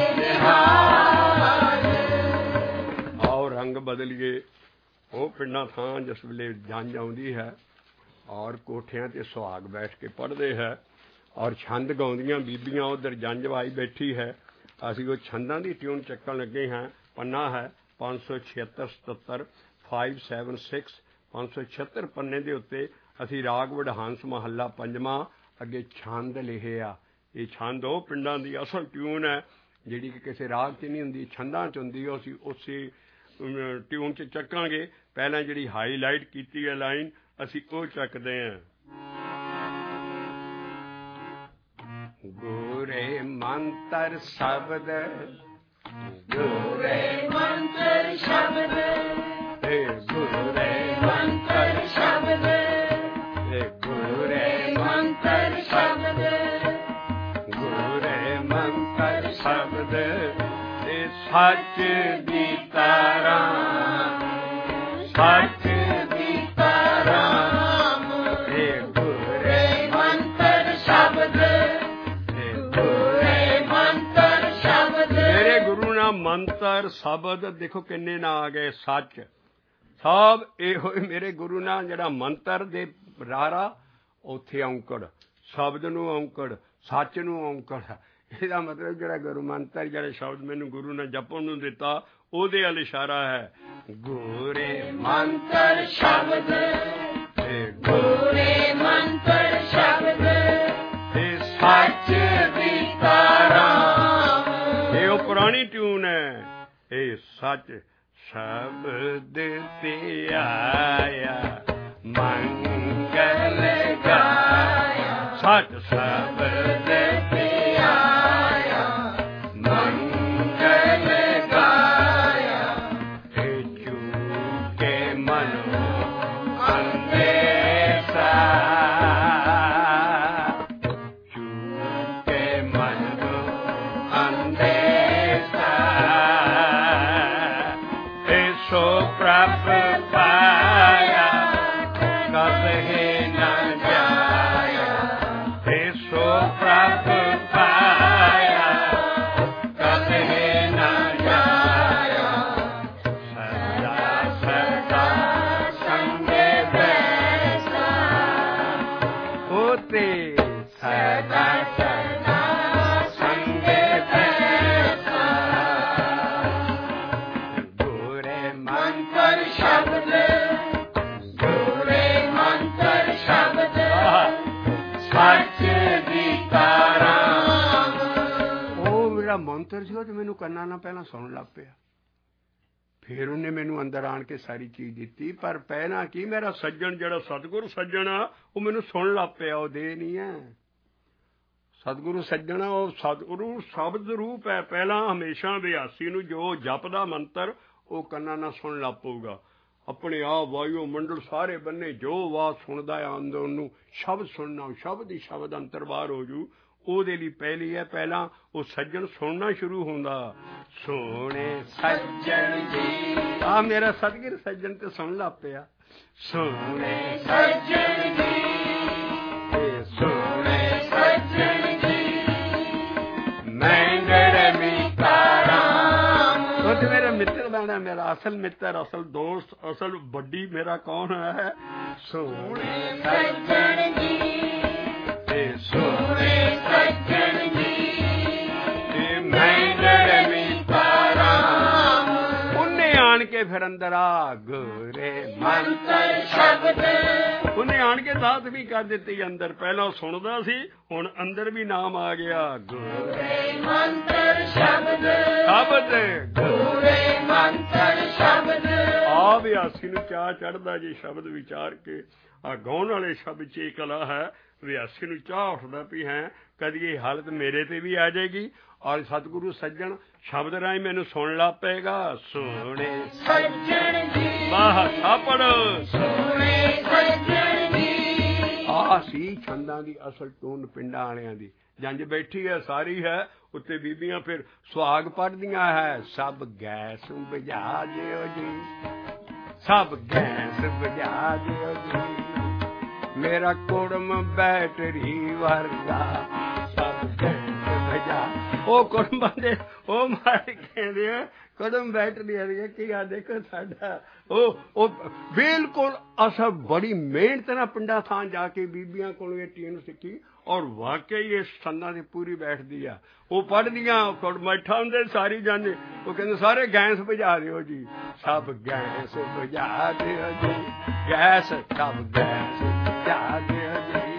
ਨਿਹਾਲ। ਆਓ ਰੰਗ ਬਦਲੀਏ। ਉਹ ਪਿੰਡਾਂ ਥਾਂ ਜਿਸ ਵੇਲੇ ਜੰਝ ਆਉਂਦੀ ਹੈ ਔਰ ਕੋਠਿਆਂ 'ਤੇ ਸੁਹਾਗ ਬੈਠ ਕੇ ਪੜ੍ਹਦੇ ਹੈ ਔਰ ਛੰਦ ਗਾਉਂਦੀਆਂ ਬੀਬੀਆਂ, ਉੱਧਰ ਜੰਝ ਵਾਈ ਬੈਠੀ ਹੈ। ਅਸੀਂ ਉਹ ਛੰਦਾਂ ਦੀ ਟਿਊਨ ਚੱਕਣ ਲੱਗੇ ਹਾਂ। ਪੰਨਾ ਹੈ ਪੰਜ ਸੌ ਛਿਹੱਤਰ ਸਤੱਤਰ ਫਾਈਵ ਸੈਵਨ ਸਿਕਸ ਪੰਜ ਸੌ ਛਿਹੱਤਰ ਪੰਨੇ ਦੇ ਉੱਤੇ ਅਸੀਂ ਰਾਗ ਵਡਹੰਸ ਮਹੱਲਾ ਪੰਜਵਾਂ ਅੱਗੇ ਛੰਦ ਲਿਖੇ ਆ। ਇਹ ਛੰਦ ਉਹ ਪਿੰਡਾਂ ਦੀ ਅਸਲ ਟਿਊਨ ਹੈ ਜਿਹੜੀ ਕਿ ਕਿਸੇ ਰਾਗ 'ਚ ਨਹੀਂ ਹੁੰਦੀ, ਛੰਦਾਂ 'ਚ ਹੁੰਦੀ। ਉਹ ਅਸੀਂ ਉਸੇ ਟਿਊਨ 'ਚ ਚੱਕਾਂਗੇ। ਪਹਿਲਾਂ ਜਿਹੜੀ ਹਾਈਲਾਈਟ ਕੀਤੀ ਹੈ ਲਾਈਨ ਅਸੀਂ ਉਹ ਚੱਕਦੇ ਹਾਂ। ਗੁਰੇ ਮੰਤਰ ਸ਼ਬਦ ਗੁਰੇ ਮੰਤਰ ਸ਼ਬਦ ਏ ਗੁਰੇ ਮੰਤਰ ਸ਼ਬਦ ਏ ਗੁਰੇ ਮੰਤਰ ਸ਼ਬਦ ਗੁਰੇ ਮੰਤਰ ਸ਼ਬਦ ਏ ਸੱਚ ਦੀ ਤਾਰਾਂ ਸੱਚ ਦੀ ਤਾਰਾਂ ਏ ਗੁਰੇ ਮੰਤਰ ਸ਼ਬਦ ਏ ਗੁਰੇ ਮੰਤਰ ਸ਼ਬਦ ਮੇਰੇ ਗੁਰੂ ਨਾਲ ਮੰਤਰ ਸ਼ਬਦ ਦੇਖੋ ਕਿੰਨੇ ਨਾ ਆ ਗਏ ਸੱਚ ਸਭ ਇਹੋ ਮੇਰੇ ਗੁਰੂ ਨਾਲ ਜਿਹੜਾ ਮੰਤਰ ਦੇ ਰਾਰਾ ਉੱਥੇ ਔਂਕੜ ਸ਼ਬਦ ਨੂੰ ਔਂਕੜ ਸੱਚ ਨੂੰ ਔਂਕੜ ਇਹਦਾ ਮਤਲਬ ਜਿਹੜਾ ਗੁਰੂ ਮੰਤਰ ਜਿਹੜੇ ਸ਼ਬਦ ਮੈਨੂੰ ਗੁਰੂ ਨੇ ਜਪਣ ਨੂੰ ਦਿੱਤਾ ਉਹਦੇ ਵੱਲ ਇਸ਼ਾਰਾ ਹੈ ਗੁਰੇ ਮੰਤਰ ਸ਼ਬਦ ਤੇ ਗੁਰੇ ਮੰਤਰ ਸ਼ਬਦ ਤੇ ਸੱਚ ਦੀ ਤਾਰਾਂ ਇਹ ਉਹ ਪੁਰਾਣੀ ਟਿਊਨ ਹੈ ਇਹ ਸੱਚ ਸ਼ਬਦ ਤੇ ਆਇਆ ਮੰਗਲ ਗਾਇਆ ਸੱਚ ਸ਼ਬਦ ਤੇ ਆਇਆ ਮੰਗਲ ਗਾਇਆ ਇਹ ਚੂਕੇ ਮਨੋ ਅੰਦੇਸਾ ਚੂਕੇ ਮਨੋ ਅੰਦੇਸਾ ਸੋ ਪ੍ਰਭ ਪਾਇਆ ਕਬਹਿ ਨਾ ਜਾਇਆ ਏ ਸੋ ਪ੍ਰਭ ਪਾਇਆ ਕਬਹਿ ਨਾ ਜਾਇਆ ਸਦਾ ਸਦਾ ਸੰਗੇ ਬੈਸਾ ਹੋਤੇ ਸਦਾ ਸਦਾ ਸੰਗੇ ਬੈਸਾ ਮੰਤਰ ਸ਼ਬਦ ਗੁਰੇ ਮੰਤਰ ਸ਼ਬਦ ਸੱਚ ਦੀ ਤਾਰਾਂ ਉਹ ਮੇਰਾ ਮੰਤਰ ਸੀ ਉਹ ਤੇ ਮੈਨੂੰ ਕੰਨਾਂ ਨਾਲ ਪਹਿਲਾਂ ਸੁਣਨ ਲੱਗ ਪਿਆ ਫਿਰ ਉਹਨੇ ਮੈਨੂੰ ਅੰਦਰ ਆਣ ਕੇ ਸਾਰੀ ਚੀਜ਼ ਦਿੱਤੀ ਪਰ ਪਹਿਲਾਂ ਕੀ ਮੇਰਾ ਸੱਜਣ ਜਿਹੜਾ ਸਤਿਗੁਰੂ ਸੱਜਣ ਆ ਉਹ ਮੈਨੂੰ ਸੁਣਨ ਲੱਗ ਪਿਆ ਉਹ ਦੇ ਨਹੀਂ ਹੈ ਸਤਿਗੁਰੂ ਸੱਜਣ ਉਹ ਸਤਿਗੁਰੂ ਸ਼ਬਦ ਰੂਪ ਹੈ ਪਹਿਲਾਂ ਹਮੇਸ਼ਾ ਅਭਿਆਸੀ ਨੂੰ ਜੋ ਜਪਦਾ ਮੰਤਰ ਉਹ ਕੰਨਾਂ ਨਾਲ ਸੁਣ ਲੱਗ ਪਊਗਾ ਆਪਣੇ ਆਪ ਵਾਯੂ ਮੰਡਲ ਸਾਰੇ ਬੰਨੇ ਜੋ ਆਵਾਜ਼ ਸੁਣਦਾ ਹੈ ਅੰਦਰ ਨੂੰ ਸ਼ਬਦ ਸੁਣਨਾ ਸ਼ਬਦ ਹੀ ਸ਼ਬਦ ਅੰਤਰ ਬਾਹਰ ਹੋ ਜੂ ਉਹਦੇ ਲਈ ਪਹਿਲੀ ਹੈ ਪਹਿਲਾਂ ਉਹ ਸੱਜਣ ਸੁਣਨਾ ਸ਼ੁਰੂ ਹੁੰਦਾ ਸੋਹਣੇ ਸੱਜਣ ਜੀ ਆ ਮੇਰਾ ਸਤਿਗੁਰ ਸੱਜਣ ਤੇ ਸੁਣ ਲੱਗ ਪਿਆ ਸੋਹਣੇ ਸੱਜਣ ਜੀ ਸੋਹਣੇ ਸੱਜਣ ਜੀ ਮੈਂ ਗੜਮੀ ਤਾਰਾਂ ਉਹ ਤੇ ਮੇਰਾ ਮਿੱਤਰ ਬਣਾ ਮੇਰਾ ਅਸਲ ਮਿੱਤਰ ਅਸਲ ਦੋਸਤ ਅਸਲ ਵੱਡੀ ਮੇਰਾ ਕੌਣ ਹੈ ਸੋਹਣੇ ਸੱਜਣ ਜੀ ਤੇ ਸੋਹਣੇ ਸੱਜਣ ਜੀ ਤੇ ਮੈਂ ਗੜਮੀ ਤਾਰਾਂ ਉਹਨੇ ਆਣ ਕੇ ਫਿਰ ਅੰਦਰ ਆ ਗੁਰੇ ਮੰਤਰ ਸ਼ਬਦ ਉਹਨੇ ਆਣ ਕੇ ਦਾਤ ਵੀ ਕਰ ਦਿੱਤੀ ਅੰਦਰ ਪਹਿਲਾਂ ਸੁਣਦਾ ਸੀ ਹੁਣ ਅੰਦਰ ਵੀ ਨਾਮ ਆ ਗਿਆ ਗੁਰੇ ਮੰਤਰ ਸ਼ਬਦ ਸ਼ਬਦ ਗੁਰੇ ਮੰਤਰ ਸ਼ਬਦ ਆ ਵਿਆਸੀ ਨੂੰ ਚਾਹ ਚੜਦਾ ਜੀ ਸ਼ਬਦ ਵਿਚਾਰ ਕੇ ਆ ਗਾਉਣ ਵਾਲੇ ਸ਼ਬਦ ਚ ਇਹ ਕਲਾ ਹੈ ਵਿਆਸੀ ਨੂੰ ਚਾਹ ਉੱਠਦਾ ਵੀ ਹੈ ਕਦੀ ਇਹ ਹਾਲਤ ਮੇਰੇ ਤੇ ਵੀ ਆ ਜਾਏਗੀ ਔਰ ਸਤਿਗੁਰੂ ਸੱਜਣ ਸ਼ਬਦ ਰਾਹੀਂ ਮੈਨੂੰ ਸੁਣ ਲਾ ਪਏਗਾ ਸੋਹਣੇ ਸੱਜਣ ਜੀ ਵਾਹ ਸਾਪੜ ਸੋਹਣੇ ਸੱਜਣ ਜੀ ਆ ਸੀ ਛੰਦਾਂ ਦੀ ਅਸਲ ਟੂਨ ਪਿੰਡਾਂ ਵਾਲਿਆਂ ਦੀ ਜੰਜ ਬੈਠੀ ਹੈ ਸਾਰੀ ਹੈ ਉੱਤੇ ਬੀਬੀਆਂ ਫਿਰ ਸੁਹਾਗ ਪੜਦੀਆਂ ਹੈ ਸਭ ਗੈਸ ਬੁਝਾ ਦਿਓ ਜੀ ਸਭ ਗੈਸ ਬੁਝਾ ਦਿਓ ਜੀ ਮੇਰਾ ਕੁੜਮ ਬੈਟਰੀ ਵਰਗਾ ਸਭ ਗੈਸ ਬੁਝਾ ਉਹ ਕੁੜਮਾਂ ਦੇ ਉਹ ਮਾਰ ਕਹਿੰਦੇ ਆ ਕਦਮ ਬੈਟਰੀ ਵਰਗਾ ਕੀ ਆ ਦੇਖੋ ਸਾਡਾ ਉਹ ਉਹ ਬਿਲਕੁਲ ਅਸਾਂ ਬੜੀ ਮਿਹਨਤ ਨਾਲ ਪਿੰਡਾਂ ਥਾਂ ਜਾ ਕੇ ਬੀਬੀਆਂ ਕੋਲੋਂ ਇਹ ਟੀਨ ਸਿੱਖੀ ਔਰ ਵਾਕਈ ਇਹ ਸੰਦਾਂ ਦੀ ਪੂਰੀ ਬੈਠਦੀ ਆ ਉਹ ਪੜ੍ਹਦੀਆਂ ਮੱਠਾ ਹੁੰਦੇ ਸਾਰੀ ਜਾਂਦੇ ਉਹ ਕਹਿੰਦੇ ਸਾਰੇ ਗੈਸ ਬੁਝਾ ਦਿਓ ਜੀ ਸਭ ਗੈਸ ਬੁਝਾ ਦਿਓ ਜੀ ਗੈਸ ਸਭ ਗੈਸ ਬੁਝਾ ਦਿਓ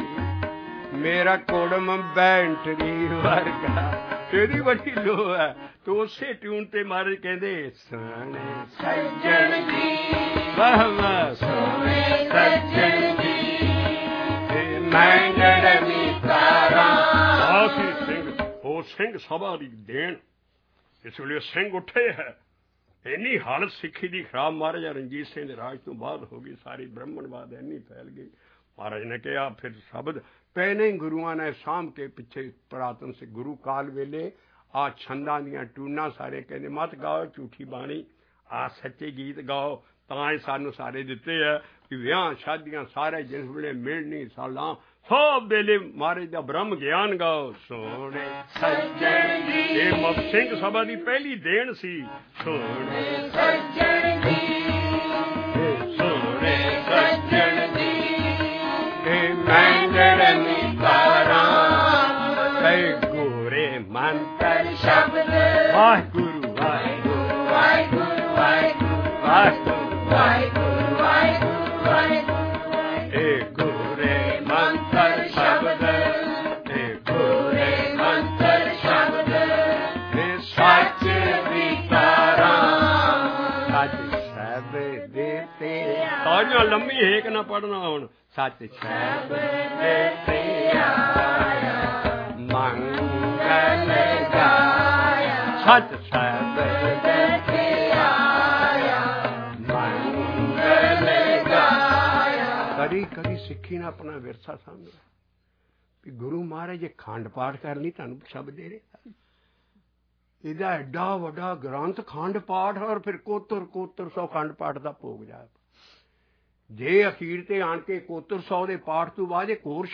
ਜੀ ਮੇਰਾ ਕੁੜਮ ਬੈਟਰੀ ਵਰਗਾ ਇਹਦੀ ਵੱਡੀ ਲੋ ਹੈ ਤੇ ਉਸੇ ਟਿਊਨ ਤੇ ਮਹਾਰਾਜ ਕਹਿੰਦੇ ਸੋਹਣੇ ਸੱਜਣ ਜੀ ਵਾਹ ਵਾਹ ਸੋਹਣੇ ਸੱਜਣ ਜੀ ਤੇ ਮੈਂ ਗੜਮੀ ਤਾਰਾਂ ਆਸੀ ਸਿੰਘ ਸਿੰਘ ਸਭਾ ਦੀ ਦੇਣ। ਇਸ ਵੇਲੇ ਸਿੰਘ ਉੱਠੇ ਹੈ। ਇੰਨੀ ਹਾਲਤ ਸਿੱਖੀ ਦੀ ਖਰਾਬ ਮਹਾਰਾਜਾ ਰਣਜੀਤ ਸਿੰਘ ਦੇ ਰਾਜ ਤੋਂ ਬਾਅਦ ਹੋ ਗਈ। ਸਾਰੀ ਬ੍ਰਾਹਮਣਵਾਦ ਇੰਨੀ ਫੈਲ ਗਈ। ਮਹਾਰਾਜ ਨੇ ਕਿਹਾ ਫਿਰ ਸ਼ਬਦ ਪਹਿਲੇ ਹੀ ਗੁਰੂਆਂ ਨੇ ਸਾਂਭ ਕੇ ਪਿੱਛੇ ਪੁਰਾਤਨ ਸੇ ਗੁਰੂ ਕਾਲ ਵੇਲੇ ਆ ਛੰਦਾਂ ਦੀਆਂ ਟੂਨਾਂ ਸਾਰੇ ਕਹਿੰਦੇ ਮਤ ਗਾਓ ਝੂਠੀ ਬਾਣੀ, ਆ ਸੱਚੇ ਗੀਤ ਗਾਓ। ਤਾਂ ਹੀ ਸਾਨੂੰ ਸਾਰੇ ਦਿੱਤੇ ਆ ਵੀ ਵਿਆਹ ਸ਼ਾਦੀਆਂ ਸਾਰੇ ਜਿਸ ਵੇਲੇ ਮਿਲਣੀ ਸਾਲਾਂ ਸਭ ਵੇਲੇ ਮਹਾਰਾਜ ਦਾ ਬ੍ਰਹਮ ਗਿਆਨ ਗਾਓ। ਸੋਹਣੇ ਸੱਜਣ ਜੀ ਇਹ ਮੁਖ ਸਿੰਘ ਸਭਾ ਦੀ ਪਹਿਲੀ ਦੇਣ ਸੀ। ਸੋਹਣੇ ਸੱਜਣ ਜੀ ਸੋਹਣੇ ਸੱਜਣ ਜੀ ਇਹ ਮੈਂਗੜ ਨਿਕਾਰਾਂ ਕਈ ਗੋਰੇ ਮੰਤਰ ਸ਼ਬਦ ਵਾਹਿਗੁਰੂ ਵਾਹਿਗੁਰੂ ਵਾਹਿਗੁਰੂ ਵਾਹਿਗੁਰੂ ਵਾਹਿਗੁਰੂ ਵਾਹਿਗੁਰੂ ਵਾਹਿਗੁਰੂ ਵਾਹਿਗੁਰੂ ਇਹ ਗੋਰੇ ਮੰਤਰ ਸ਼ਬਦ ਇਹ ਗੋਰੇ ਮੰਤਰ ਸ਼ਬਦ ਇਹ ਸੱਚ ਵਿਚਾਰਾਂ ਸੱਚ ਸ਼ਬਦ ਦੇ ਤੇ ਤਾਂਿਓ ਲੰਮੀ ਹੇਕ ਨਾ ਪੜਨਾ ਹੁਣ। ਸੱਚ ਸ਼ਬਦ ਦੇ ਤੇ ਆਇਆ ਮੰਗਲ ਗਾਇਆ। ਸੱਚ ਸ਼ਬਦ ਦੇ ਤੇ ਆਇਆ ਮੰਗਲ ਗਾਇਆ। ਕਦੀ ਕਦੀ ਸਿੱਖੀ ਨੇ ਆਪਣਾ ਵਿਰਸਾ ਸਮਝਿਆ ਵੀ ਗੁਰੂ ਮਹਾਰਾਜ ਜੇ ਖੰਡ ਪਾਠ ਕਰ ਲਈ ਤੁਹਾਨੂੰ ਸ਼ਬਦ ਦੇ ਰਹੇ। ਇਹਦਾ ਐਡਾ ਵੱਡਾ ਗ੍ਰੰਥ ਖੰਡ ਪਾਠ ਔਰ ਫਿਰ ਕੋਤਰ ਕੋਤਰ ਸੌ ਖੰਡ ਪਾਠ ਦਾ ਭੋਗ ਜਾਏ। ਜੇ ਅਖੀਰ ਤੇ ਆਣ ਕੇ ਕੋਤਰ ਸੌ ਦੇ ਪਾਠ ਤੋਂ ਬਾਅਦ ਇੱਕ ਹੋਰ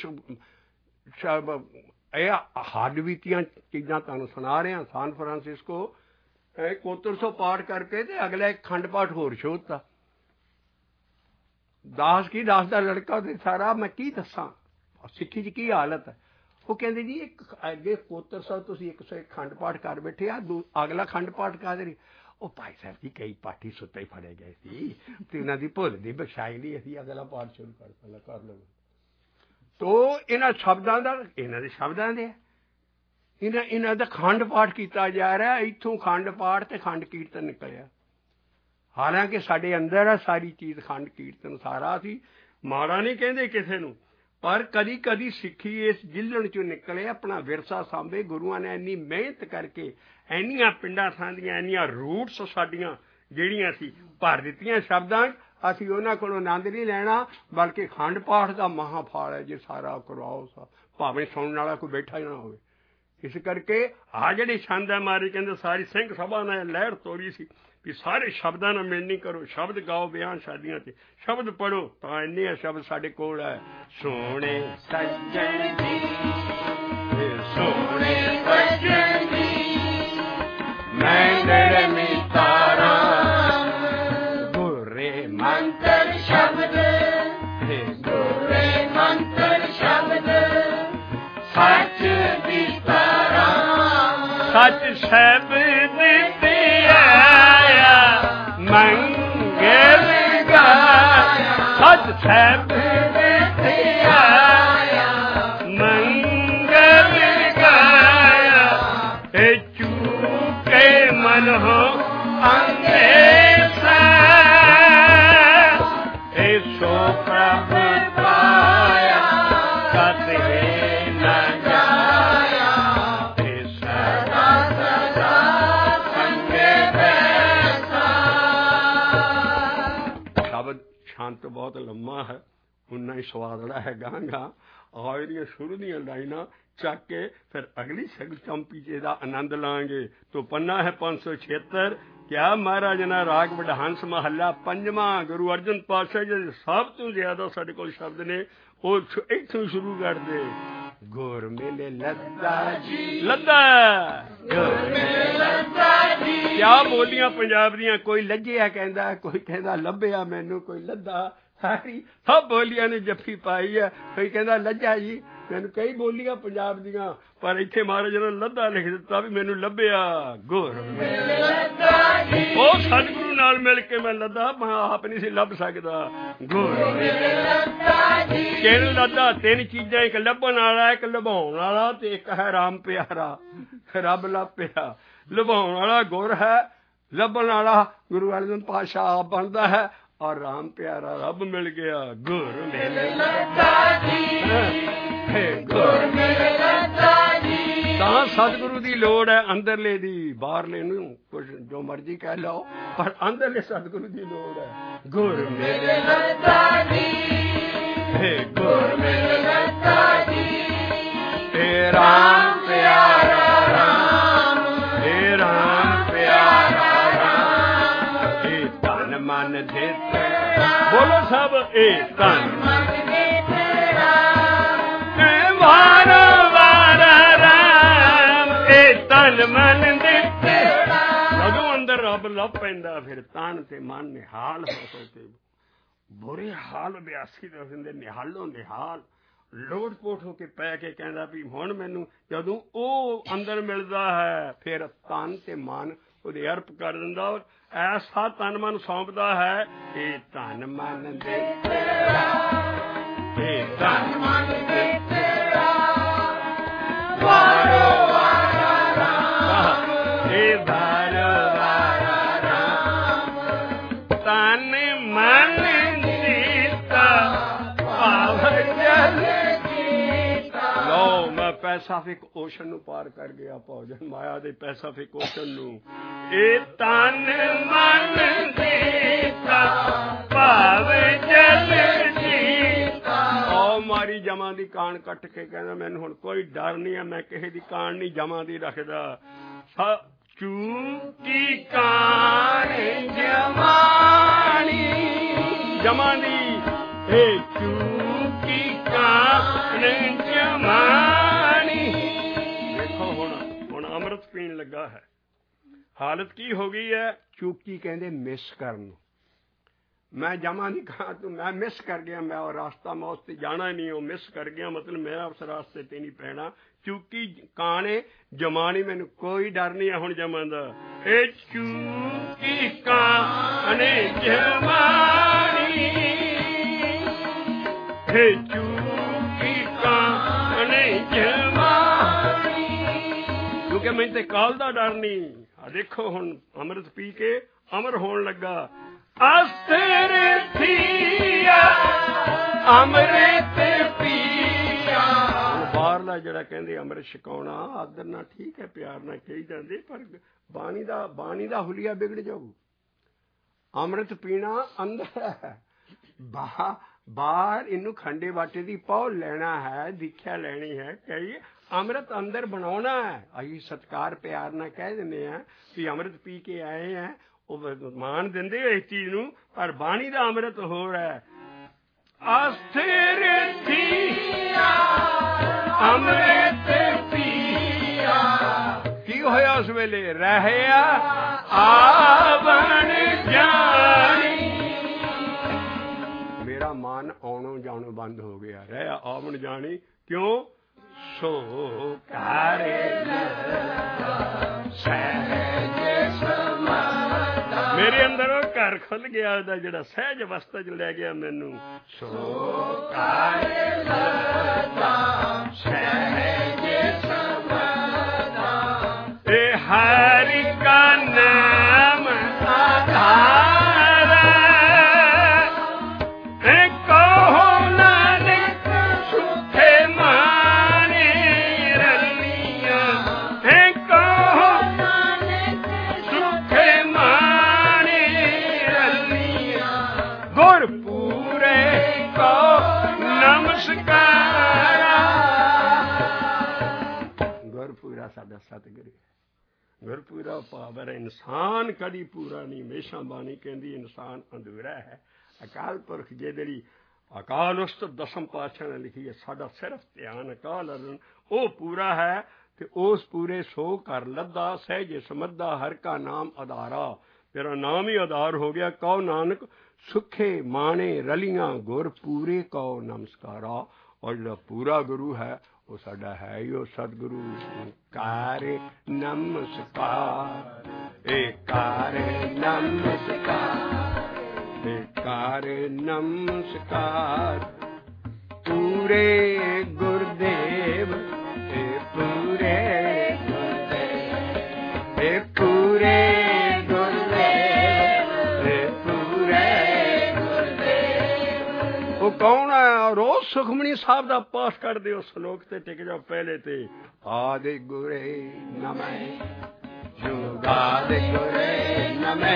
ਇਹ ਹੱਡ ਬੀਤੀਆਂ ਚੀਜ਼ਾਂ ਤੁਹਾਨੂੰ ਸੁਣਾ ਰਿਹਾ। ਸਾਨ ਫਰਾਂਸਿਸਕੋ ਇਹ ਕੋਤਰ ਸੌ ਪਾਠ ਕਰਕੇ ਤੇ ਅਗਲਾ ਇੱਕ ਖੰਡ ਪਾਠ ਹੋਰ ਛੋੜਤਾ। ਦਾਸ ਕੀ ਦਾਸ ਦਾ ਲੜਕਾ ਤੇ ਸਾਰਾ ਮੈਂ ਕੀ ਦੱਸਾਂ ਸਿੱਖੀ 'ਚ ਕੀ ਹਾਲਤ ਹੈ। ਉਹ ਕਹਿੰਦੇ ਜੀ ਇੱਕ ਅੱਗੇ ਕੋਤਰ ਸਾਹਿਬ ਤੁਸੀਂ ਇੱਕ ਸੌ ਇੱਕ ਖੰਡ ਪਾਠ ਕਰ ਬੈਠੇ ਆ, ਅਗਲਾ ਖੰਡ ਪਾਠ ਕਰ ਰਹੀ। ਉਹ ਭਾਈ ਸਾਹਿਬ ਜੀ ਕਈ ਪਾਠੀ ਸੁੱਤੇ ਹੀ ਫੜੇ ਗਏ ਸੀ ਤੇ ਉਹਨਾਂ ਦੀ ਭੁੱਲ ਦੀ ਬਖਸ਼ਾਈ ਲਈ ਅਸੀਂ ਅਗਲਾ ਪਾਠ ਸ਼ੁਰੂ ਕਰ ਪਹਿਲਾਂ ਕਰ ਲਵਾਂ। ਤੋ ਇਹਨਾਂ ਸ਼ਬਦਾਂ ਦਾ ਇਹਨਾਂ ਦੇ ਸ਼ਬਦਾਂ ਦੇ ਇਹਨਾਂ ਇਹਨਾਂ ਦਾ ਖੰਡ ਪਾਠ ਕੀਤਾ ਜਾ ਰਿਹਾ। ਇੱਥੋਂ ਖੰਡ ਪਾਠ ਤੇ ਖੰਡ ਕੀਰਤਨ ਨਿਕਲਿਆ। ਹਾਲਾਂਕਿ ਸਾਡੇ ਅੰਦਰ ਆ ਸਾਰੀ ਚੀਜ਼ ਖੰਡ ਕੀਰਤਨ ਸਾਰਾ ਅਸੀਂ ਮਾੜਾ ਨਹੀਂ ਕਹਿੰਦੇ ਕਿਸੇ ਨੂੰ, ਪਰ ਕਦੀ ਕਦੀ ਸਿੱਖੀ ਇਸ ਜਿਲਣ ਚੋਂ ਨਿਕਲੇ ਆਪਣਾ ਵਿਰਸਾ ਸਾਂਭੇ। ਗੁਰੂਆਂ ਨੇ ਇੰਨੀ ਮਿਹਨਤ ਕਰਕੇ ਇੰਨੀਆਂ ਪਿੰਡਾਂ ਥਾਂ ਦੀਆਂ ਇੰਨੀਆਂ ਰੂਟਸ ਸਾਡੀਆਂ ਜਿਹੜੀਆਂ ਸੀ ਭਰ ਦਿੱਤੀਆਂ ਸ਼ਬਦਾਂ। ਅਸੀਂ ਉਹਨਾਂ ਕੋਲੋਂ ਆਨੰਦ ਨਹੀਂ ਲੈਣਾ ਬਲਕਿ ਖੰਡ ਪਾਠ ਦਾ ਮਹਾਫਲ ਹੈ ਜੇ ਸਾਰਾ ਕਰਵਾਓ ਭਾਵੇਂ ਸੁਣਨ ਵਾਲਾ ਕੋਈ ਬੈਠਾ ਹੀ ਨਾ ਹੋਵੇ। ਇਸ ਕਰਕੇ ਆਹ ਜਿਹੜੇ ਛੰਦ ਹੈ ਮਾਰੇ ਕਹਿੰਦੇ ਸਾਰੀ ਸਿੰਘ ਸਭਾ ਨੇ ਲਹਿਰ ਤੋਰੀ ਸੀ ਵੀ ਸਾਰੇ ਸ਼ਬਦਾਂ ਨਾਲ ਮਿਲਣੀ ਕਰੋ। ਸ਼ਬਦ ਗਾਓ ਵਿਆਹ ਸ਼ਾਦੀਆਂ 'ਤੇ ਸ਼ਬਦ ਪੜ੍ਹੋ ਤਾਂ ਇੰਨੇ ਸ਼ਬਦ ਸਾਡੇ ਕੋਲ ਹੈ। ਸੋਹਣੇ ਸੱਜਣ ਜੀ ਸੋਹਣੇ ਸੱਜਣ ਜੀ ਮੈਂਗੜ ਮਿਤਾਰਾਂ ਗੋਰੇ ਮੰਤਰ ਸ਼ਬਦ ਗੋਰੇ ਮੰਤਰ ਸ਼ਬਦ ਸੱਚ ਵਿਚਾਰਾਂ ਸੱਚ ਸ਼ਬਦ ਤੇ ਆਇਆ ਮੰਗਲ ਗਾਇਆ। ਸੱਚ ਸ਼ਬਦ ਤੇ ਆਇਆ ਮੰਗਲ ਗਾਇਆ। ਇਹ ਚੂਕੇ ਮਨ ਹੋ ਅੰਦੇਸਾ ਇਹ ਸੋ ਪ੍ਰਭ ਪਾਇਆ ਕਦੇ ਨਾ ਜਾਇਆ। ਇਹ ਸਦਾ ਸਦਾ ਸੰਗੇ ਬੈਠਾ। ਸ਼ਬਦ ਸ਼ਾਂਤ ਬਹੁਤ ਲੰਮਾ ਹੈ ਉਨਾ ਹੀ ਸਵਾਦੜਾ ਹੈ ਗਾਂਗਾ। ਆਹ ਇਹਦੀਆਂ ਸ਼ੁਰੂ ਦੀਆਂ ਲਾਈਨਾਂ ਚੱਕ ਕੇ ਫਿਰ ਅਗਲੀ ਸਗ ਚੰਪੀ ਜੀ ਦਾ ਆਨੰਦ ਲਾਂਗੇ। ਤੋ ਪੰਨਾ ਹੈ ਪੰਜ ਸੌ ਛਿਹੱਤਰ। ਕਿਆ ਮਹਾਰਾਜ ਨਾ ਰਾਗ ਵਡਹੰਸ ਮਹੱਲਾ ਪੰਜਵਾਂ। ਗੁਰੂ ਅਰਜਨ ਪਾਤਸ਼ਾਹ ਜੀ ਸਭ ਤੋਂ ਜ਼ਿਆਦਾ ਸਾਡੇ ਕੋਲ ਸ਼ਬਦ ਨੇ ਉਹ ਇੱਥੋਂ ਸ਼ੁਰੂ ਕਰਦੇ। ਗੁਰ ਮੇਲੇ ਲੱਦਾ ਜੀ ਲੱਦਾ ਗੁਰ ਮੇਲੇ ਲੱਦਾ ਜੀ। ਕਿਆ ਬੋਲੀਆਂ ਪੰਜਾਬ ਦੀਆਂ। ਕੋਈ ਲੱਜਿਆ ਕਹਿੰਦਾ, ਕੋਈ ਕਹਿੰਦਾ ਲੱਭਿਆ ਮੈਨੂੰ, ਕੋਈ ਲੱਦਾ। ਸਾਰੀ ਸਭ ਬੋਲੀਆਂ ਨੇ ਜੱਫੀ ਪਾਈ ਹੈ। ਕੋਈ ਕਹਿੰਦਾ ਲੱਜਾ ਜੀ ਮੈਨੂੰ ਕਈ ਬੋਲੀਆਂ ਪੰਜਾਬ ਦੀਆਂ ਪਰ ਇੱਥੇ ਮਹਾਰਾਜ ਨੇ ਲੱਦਾ ਲਿਖ ਦਿੱਤਾ ਵੀ ਮੈਨੂੰ ਲੱਭਿਆ। ਗੁਰ ਮੇਲੇ ਲੱਦਾ ਜੀ ਉਹ ਸਤਿਗੁਰੂ ਨਾਲ ਮਿਲ ਕੇ ਮੈਂ ਲੱਦਾ ਮੈਂ ਆਪ ਨਹੀਂ ਸੀ ਲੱਭ ਸਕਦਾ। ਗੁਰ ਮੇਲੇ ਲੱਦਾ ਜੀ ਕਿਹਨ ਲੱਦਾ ਤਿੰਨ ਚੀਜ਼ਾਂ ਇੱਕ ਲੱਭਣ ਵਾਲਾ ਇੱਕ ਲਭਾਉਣ ਵਾਲਾ ਤੇ ਇੱਕ ਹੈ ਰਾਮ ਪਿਆਰਾ। ਰੱਬ ਲੱਭਿਆ ਲਭਾਉਣ ਵਾਲਾ ਗੁਰ ਹੈ ਲੱਭਣ ਵਾਲਾ ਗੁਰੂ ਅਰਜਨ ਪਾਤਸ਼ਾਹ ਆਪ ਬਣਦਾ ਹੈ ਔਰ ਰਾਮ ਪਿਆਰਾ ਰੱਬ ਮਿਲ ਗਿਆ। ਗੁਰ ਮੇਲੇ ਲੱਦਾ ਜੀ ਗੁਰ ਮੇਲੇ ਲੱਦਾ ਜੀ ਤਾਂ ਸਤਿਗੁਰੂ ਦੀ ਲੋੜ ਹੈ। ਅੰਦਰਲੇ ਦੀ ਬਾਹਰਲੇ ਨੂੰ ਕੁਝ ਜੋ ਮਰਜ਼ੀ ਕਹਿ ਲਓ, ਪਰ ਅੰਦਰਲੇ ਸਤਿਗੁਰੂ ਦੀ ਲੋੜ ਹੈ। ਗੁਰ ਮੇਰੇ ਲੱਗਾ ਜੀ, ਹੈ, ਗੁਰ ਮੇਰੇ ਲੱਗਾ ਜੀ, ਏ ਰਾਮ ਪਿਆਰਾ ਰਾਮ, ਏ ਰਾਮ ਪਿਆਰਾ ਰਾਮ, ਏ ਤਨ ਮਨ ਦਿੱਤ, ਬੋਲੋ ਸਭ, ਏ ਤਨ ਮਨ ਦੇ ਤੇਰਾ, ਏ ਵਾਰ ਵਾਰ ਰਾਮ, ਏ ਤਨ ਮਨ ਦਿੱਤ। ਜਦੋਂ ਅੰਦਰ ਰੱਬ ਲੱਭ ਪੈਂਦਾ, ਫਿਰ ਤਨ ਤੇ ਮਨ ਨਿਹਾਲ ਹੋ ਹੋ ਕੇ ਬੁਰੇ ਹਾਲ ਬਿਆਸੀ ਦੇ ਹੁੰਦੇ, ਨਿਹਾਲੋ ਨਿਹਾਲ ਲੋਟ ਪੋਟ ਹੋ ਕੇ ਪੈ ਕੇ ਕਹਿੰਦਾ ਵੀ ਹੁਣ ਮੈਨੂੰ, ਜਦੋਂ ਉਹ ਅੰਦਰ ਮਿਲਦਾ ਹੈ ਫਿਰ ਤਨ ਤੇ ਮਨ ਉਹਦੇ ਅਰਪ ਕਰ ਦਿੰਦਾ, ਔਰ ਐਸਾ ਤਨ ਮਨ ਸੌਂਪਦਾ ਹੈ। ਇਹ ਤਨ ਮਨ ਦੇ ਤੇਰਾ, ਇਹ ਤਨ ਮਨ ਦੇ ਤੇਰਾ, ਵਾਰੋ ਵਾਰਾ ਰਾਮ, ਇਹ ਵਾਰ ਵਾਰ ਰਾਮ, ਤਨ ਮਨ ਜੀਤਾ ਭਾਵ ਜਲ। ਲਓ ਮੈਂ ਪੈਸਾਫਿਕ ਓਸ਼ਨ ਨੂੰ ਪਾਰ ਕਰ ਗਿਆ, ਭੋਜਨ ਮਾਇਆ ਦੇ ਪੈਸਾਫਿਕ ਓਸ਼ਨ ਨੂੰ। ਇਹ ਤਨ ਮਨ ਜੀਤਾ ਭਾਵ ਜਲ ਜੀਤਾ। ਓ ਮਾਰੀ ਜਮਾਂ ਦੀ ਕਾਣ ਕੱਟ ਕੇ ਕਹਿੰਦਾ ਮੈਨੂੰ ਹੁਣ ਕੋਈ ਡਰ ਨਹੀਂ ਹੈ, ਮੈਂ ਕਿਸੇ ਦੀ ਕਾਣ ਨਹੀਂ ਜਮਾਂ ਦੀ ਰੱਖਦਾ। ਚੂਕੀ ਕਾਣ ਜਮਾਣੀ, ਜਮਾਂ ਦੀ ਇਹ ਚੂਕੀ ਕਾਣ ਜਮਾਣੀ। ਦੇਖੋ ਹੁਣ ਹੁਣ ਅੰਮ੍ਰਿਤ ਪੀਣ ਲੱਗਾ ਹੈ, ਹਾਲਤ ਕੀ ਹੋ ਗਈ ਹੈ? ਚੂਕੀ ਕਹਿੰਦੇ ਮਿਸ ਕਰਨ। ਮੈਂ ਜਮਾਂ ਦੀ ਕਾਂ ਤੂੰ ਮੈਂ ਮਿਸ ਕਰ ਗਿਆ, ਮੈਂ ਉਹ ਰਾਸਤਾ ਮੈਂ ਉਸ ਤੇ ਜਾਣਾ ਹੀ ਨਹੀਂ, ਉਹ ਮਿਸ ਕਰ ਗਿਆ, ਮਤਲਬ ਮੈਂ ਉਸ ਰਾਸਤੇ ਤੇ ਨਹੀਂ ਪੈਣਾ। ਚੂਕੀ ਕਾਣੇ ਜਮਾਣੀ, ਮੈਨੂੰ ਕੋਈ ਡਰ ਨਹੀਂ ਹੈ ਹੁਣ ਜਮਾਂ ਦਾ। ਇਹ ਚੂਕੀ ਕਾਣੇ ਜਮਾਣੀ, ਇਹ ਚੂਕੀ ਕਾਣੇ ਜਮਾਣੀ, ਕਿਉਂਕਿ ਮੈਨੂੰ ਤੇ ਕਾਲ ਦਾ ਡਰ ਨਹੀਂ। ਆ ਦੇਖੋ ਹੁਣ ਅੰਮ੍ਰਿਤ ਪੀ ਕੇ ਅਮਰ ਹੋਣ ਲੱਗਾ। ਅਸਰ ਥੀਆ ਅੰਮ੍ਰਿਤ ਪੀਆ। ਬਾਹਰਲਾ ਜਿਹੜਾ ਕਹਿੰਦੇ ਅੰਮ੍ਰਿਤ ਛਕਾਉਣਾ ਆਦਰ ਨਾਲ ਠੀਕ ਹੈ, ਪਿਆਰ ਨਾਲ ਕਹੀ ਜਾਂਦੇ, ਪਰ ਬਾਣੀ ਦਾ ਬਾਣੀ ਦਾ ਹੁਲੀਆ ਵਿਗੜ ਜਾਊ। ਅੰਮ੍ਰਿਤ ਪੀਣਾ ਅੰਦਰ ਹੈ, ਬਾਹਰ ਬਾਹਰ ਇਹਨੂੰ ਖੰਡੇ ਬਾਟੇ ਦੀ ਪੌ ਲੈਣਾ ਹੈ, ਦੀਖਿਆ ਲੈਣੀ ਹੈ। ਕਈ ਅੰਮ੍ਰਿਤ ਅੰਦਰ ਬਣਾਉਣਾ ਹੈ। ਅਸੀਂ ਸਤਿਕਾਰ ਪਿਆਰ ਨਾਲ ਕਹਿ ਦਿੰਦੇ ਹਾਂ ਵੀ ਅੰਮ੍ਰਿਤ ਪੀ ਕੇ ਆਏ ਹੈ, ਉਹ ਮਾਣ ਦਿੰਦੇ ਇਸ ਚੀਜ਼ ਨੂੰ, ਪਰ ਬਾਣੀ ਦਾ ਅੰਮ੍ਰਿਤ ਹੋਰ ਹੈ। ਅਸਥਿਰ ਥੀਆ ਅੰਮ੍ਰਿਤ ਪੀਆ। ਕੀ ਹੋਇਆ ਉਸ ਵੇਲੇ? ਰਹਿਆ ਆਵਣ ਜਾਣੀ। ਮੇਰਾ ਮਨ ਆਉਣੋਂ ਜਾਣੋਂ ਬੰਦ ਹੋ ਗਿਆ। ਰਹਿਆ ਆਵਣ ਜਾਣੀ ਕਿਉਂ? ਸੋ ਘਰ ਸਹਿਜ ਸਮਾਧਾ। ਮੇਰੇ ਅੰਦਰ ਉਹ ਘਰ ਖੁੱਲ ਗਿਆ, ਉਹਦਾ ਜਿਹੜਾ ਸਹਿਜ ਅਵਸਥਾ ਚ ਲੈ ਗਿਆ ਮੈਨੂੰ। ਸੋ ਘਰ ਸਹਿਜ ਸਮਾਧਾ। ਇਹ ਹਰਿ ਕਾ ਨਾਮ ਆਧਾਰ। ਸਾਡਾ ਸਤਿਗੁਰੂ ਗੁਰਪੂਰਾ ਭਾਵ ਹੈ। ਇਨਸਾਨ ਕਦੀ ਪੂਰਾ ਨਹੀਂ, ਹਮੇਸ਼ਾ ਬਾਣੀ ਕਹਿੰਦੀ ਇਨਸਾਨ ਅਧੂਰਾ ਹੈ। ਅਕਾਲ ਪੁਰਖ ਜਿਹੜੀ ਅਕਾਲ ਉਸਤਤ ਦਸਮ ਪਾਤਸ਼ਾਹ ਨੇ ਲਿਖੀ ਹੈ, ਸਾਡਾ ਸਿਰਫ ਧਿਆਨ ਅਕਾਲ ਅਰਜਨ, ਉਹ ਪੂਰਾ ਹੈ। ਤੇ ਉਸ ਪੂਰੇ ਸੋ ਕਰ ਲੱਦਾ ਸਹਿਜ ਸਮੱਧਾ, ਹਰ ਕਾ ਨਾਮ ਆਧਾਰਾ। ਤੇਰਾ ਨਾਮ ਹੀ ਆਧਾਰ ਹੋ ਗਿਆ। ਕਹੋ ਨਾਨਕ ਸੁਖੇ ਮਾਣੇ ਰਲੀਆਂ, ਗੁਰ ਪੂਰੇ ਕਹੋ ਨਮਸਕਾਰਾ। ਔਰ ਜਿਹੜਾ ਪੂਰਾ ਗੁਰੂ ਹੈ ਉਹ ਸਾਡਾ ਹੈ ਹੀ ਉਹ ਸਤਿਗੁਰੂ। ਕਾਰ ਨਮਸਕਾਰ, ਏ ਕਾਰ ਨਮਸਕਾਰ, ਏ ਕਾਰ ਨਮਸਕਾਰ। ਪੂਰੇ ਗੁਰਦੇਵ, ਏ ਪੂਰੇ ਗੁਰਦੇਵ, ਏ ਪੂਰੇ ਗੁਰਦੇਵ, ਏ ਪੂਰੇ ਗੁਰਦੇਵ। ਉਹ ਕੌਣ ਹੈ? ਰੋਜ਼ ਸੁਖਮਨੀ ਸਾਹਿਬ ਦਾ ਪਾਠ ਕਰਦੇ ਹੋ, ਸ਼ਲੋਕ ਤੇ ਟਿਕ ਜਾਓ ਪਹਿਲੇ ਤੇ। ਆਦਿ ਗੁਰੇ ਨਮੈ ਜੁਗਾਦਿ ਗੁਰੇ ਨਮੈ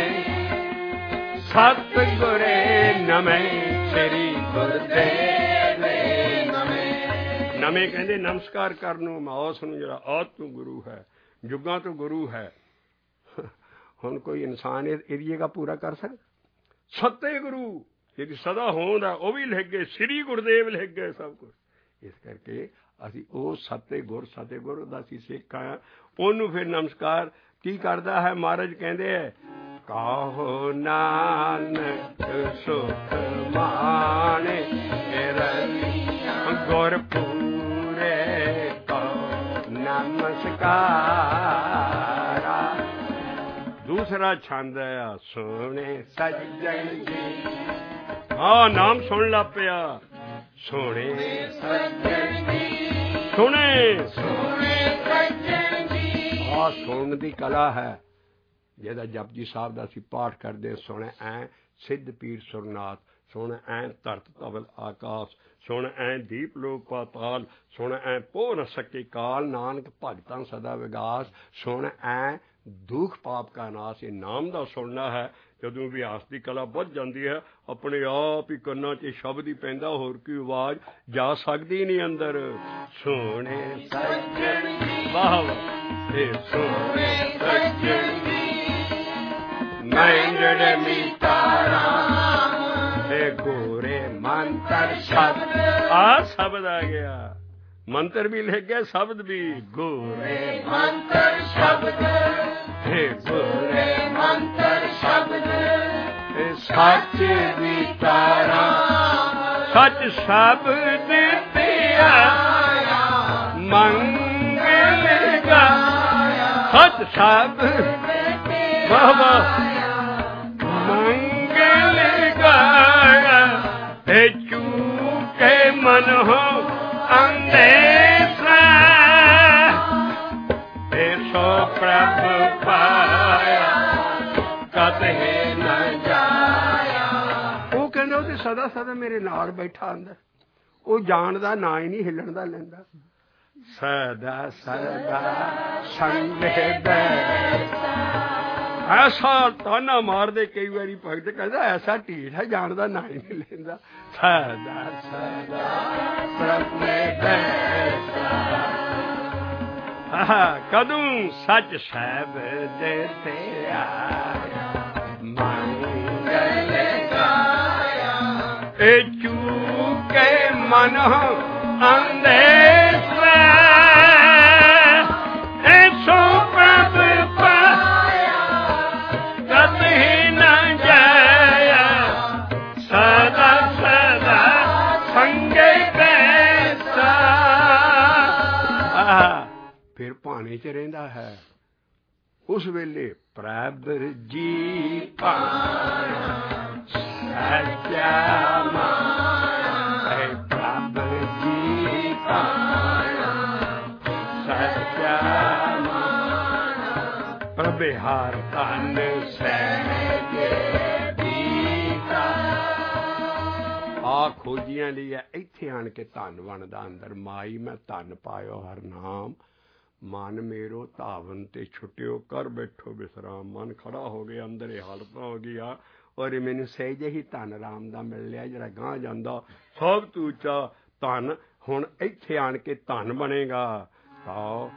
ਸਤ ਗੁਰੇ ਨਮੈ ਸ੍ਰੀ ਗੁਰਦੇਵ ਨਮੈ। ਨਮੇ ਕਹਿੰਦੇ ਨਮਸਕਾਰ ਕਰਨ ਨੂੰ, ਮਾਸ ਨੂੰ, ਜਿਹੜਾ ਆਦ ਤੋਂ ਗੁਰੂ ਹੈ, ਜੁਗਾਂ ਤੋਂ ਗੁਰੂ ਹੈ। ਹੁਣ ਕੋਈ ਇਨਸਾਨ ਇਹਦੀ ਜਗ੍ਹਾ ਪੂਰਾ ਕਰ ਸਕਦਾ? ਸੱਤੇ ਗੁਰੂ ਜਿਹਦੀ ਸਦਾ ਹੋਂਦ ਹੈ ਉਹ ਵੀ ਲਿਖ ਗਏ, ਸ੍ਰੀ ਗੁਰਦੇਵ ਲਿਖ ਗਏ ਸਭ ਕੁਛ। ਇਸ ਕਰਕੇ ਅਸੀਂ ਉਹ ਸੱਤੇ ਗੁਰ ਸੱਤੇ ਗੁਰ ਦਾ ਅਸੀਂ ਸਿੱਖ ਆਇਆ। ਉਹਨੂੰ ਫਿਰ ਨਮਸਕਾਰ ਕੀ ਕਰਦਾ ਹੈ? ਮਹਾਰਾਜ ਕਹਿੰਦੇ ਹੈ ਕਾਹੋ ਨਾਨਕ ਸੁਖ ਮਾਣੇ ਗੁਰ ਪੂਰੇ ਕੋ ਨਮਸਕਾਰਾ। ਦੂਸਰਾ ਛੰਦ ਹੈ ਸੋਹਣੇ ਸੱਜਣ ਜੀ। ਹਾਂ, ਨਾਮ ਸੁਣ ਲੱਗ ਪਿਆ। ਸੋਹਣੇ ਸੱਜਣ ਜੀ, ਸੋਹਣੇ ਸੋਹਣੇ ਸੱਜਣ ਜੀ। ਆਹ ਸੁਣਨ ਦੀ ਕਲਾ ਹੈ। ਜਿਹਦਾ ਜਪਜੀ ਸਾਹਿਬ ਦਾ ਅਸੀਂ ਪਾਠ ਕਰਦੇ, ਸੁਣੇ ਐ ਸਿੱਧ ਪੀਰ ਸੁਰਨਾਥ, ਸੁਣ ਐ ਧਰਤ ਤਵਲ ਆਕਾਸ਼, ਸੁਣ ਐ ਦੀਪ ਲੋਕ ਪਾਤਾਲ, ਸੁਣ ਐ ਪੋ ਨ ਸਕੇ ਕਾਲ, ਨਾਨਕ ਭਗਤਾਂ ਸਦਾ ਵਿਗਾਸ, ਸੁਣ ਐ ਦੁੱਖ ਪਾਪ ਕਾ ਨਾਸ। ਇਹ ਨਾਮ ਦਾ ਸੁਣਨਾ ਹੈ। ਜਦੋਂ ਅਭਿਆਸ ਦੀ ਕਲਾ ਵੱਧ ਜਾਂਦੀ ਹੈ, ਆਪਣੇ ਆਪ ਹੀ ਕੰਨਾਂ 'ਚ ਸ਼ਬਦ ਹੀ ਪੈਂਦਾ, ਹੋਰ ਕੀ ਆਵਾਜ਼ ਜਾ ਸਕਦੀ ਨਹੀਂ ਅੰਦਰ। ਸੋਹਣੇ ਸੱਜਣ ਜੀ, ਵਾਹ ਵਾਹ। ਇਹ ਸੋਹਣੇ ਸੱਜਣ ਜੀ ਮੈਂ ਜਿਹੜੇ ਮੀਤਾ ਰਾਮ, ਇਹ ਗੋਰੇ ਮੰਤਰ ਸ਼ਬਦ। ਆ ਸ਼ਬਦ ਆ ਗਿਆ, ਮੰਤਰ ਵੀ ਲਿਖ ਗਿਆ, ਸ਼ਬਦ ਵੀ। ਗੋਰੇ ਮੰਤਰ ਸ਼ਬਦ, ਇਹ ਗੋਰੇ ਮੰਤਰ ਸ਼ਬਦ, ਇਹ ਸੱਚ ਦੀ ਤਾਰਾ, ਸੱਚ ਸ਼ਬਦ ਪਿਆ ਮੰਗਲ ਗਾਇਆ, ਸੱਚ ਸ਼ਬਦ ਬਾਬਾ ਮੰਗਲ ਗਾਇਆ। ਇਹ ਚੂਕੇ ਮਨ ਹੋ ਅੰਦੇਸਾ, ਇਹ ਸੋ ਪ੍ਰਭ ਪਾਇਆ ਕਦੇ ਨਾ ਜਾਇਆ। ਉਹ ਕਹਿੰਦਾ ਉਹ ਤੇ ਸਦਾ ਸਦਾ ਮੇਰੇ ਨਾਲ ਬੈਠਾ ਅੰਦਰ, ਉਹ ਜਾਣਦਾ ਨਾ ਹੀ ਨਹੀਂ ਹਿੱਲਣ ਦਾ ਲੈਂਦਾ। ਸਦਾ ਸਦਾ ਸੰਗੇ ਬੈਠਾ, ਐਸਾ ਤਾਨਾ ਮਾਰਦੇ ਕਈ ਵਾਰੀ ਭਗਤ ਕਹਿੰਦਾ ਐਸਾ ਢੀਠ ਹੈ, ਜਾਣਦਾ ਨਾ ਹੀ ਨਹੀਂ ਲੈਂਦਾ। ਸਦਾ ਸਦਾ ਪ੍ਰਭ ਮੇ ਬੈਠਾ, ਕਦੋਂ ਸੱਚ ਸ਼ਬਦ ਤੇ ਆਇਆ ਮੰਗਲ ਗਾਇਆ। ਇਹ ਚੂਕੇ ਮਨ ਅੰਦੇਸਾ, ਇਹ ਸੋ ਪ੍ਰਭ ਪਾਇਆ ਕਦੇ ਨਾ ਜਾਇਆ। ਸਦਾ ਸਦਾ ਸੰਗੇ ਬੈਠਾ, ਫਿਰ ਭਾਣੇ 'ਚ ਰਹਿੰਦਾ ਹੈ। ਉਸ ਵੇਲੇ ਪ੍ਰਭ ਜੀ ਭਾਣਾ ਸੱਚਾ ਮਾਣਾ, ਪ੍ਰਭ ਜੀ ਭਾਣਾ ਸੱਚਾ ਮਾਣਾ, ਪ੍ਰਭੇ ਹਾਰ ਧਨ ਸਹਿਜੇ ਦੀਤਾ। ਆ ਖੋਜੀਆਂ ਲਈ ਹੈ, ਇੱਥੇ ਆਣ ਕੇ ਧਨ ਬਣਦਾ ਅੰਦਰ। ਮਾਈ ਮੈਂ ਧਨ ਪਾਇਓ ਹਰ ਨਾਮ, ਮਨ ਮੇਰੋ ਧਾਵਨ ਤੇ ਛੁੱਟਿਓ, ਕਰ ਬੈਠੋ ਵਿਸਰਾਮ। ਮਨ ਖੜਾ ਹੋ ਗਿਆ, ਅੰਦਰ ਇਹ ਹਾਲਤ ਹੋ ਗਈ ਆ। ਔਰ ਮੈਨੂੰ ਸਹਿਜੇ ਹੀ ਧਨ ਰਾਮ ਦਾ ਮਿਲ ਲਿਆ, ਜਿਹੜਾ ਗਾਂਹ ਜਾਂਦਾ ਸਭ ਤੋਂ ਉੱਚਾ ਧਨ ਹੁਣ ਇੱਥੇ ਆਣ ਕੇ ਧਨ ਬਣੇਗਾ। ਤਾਓ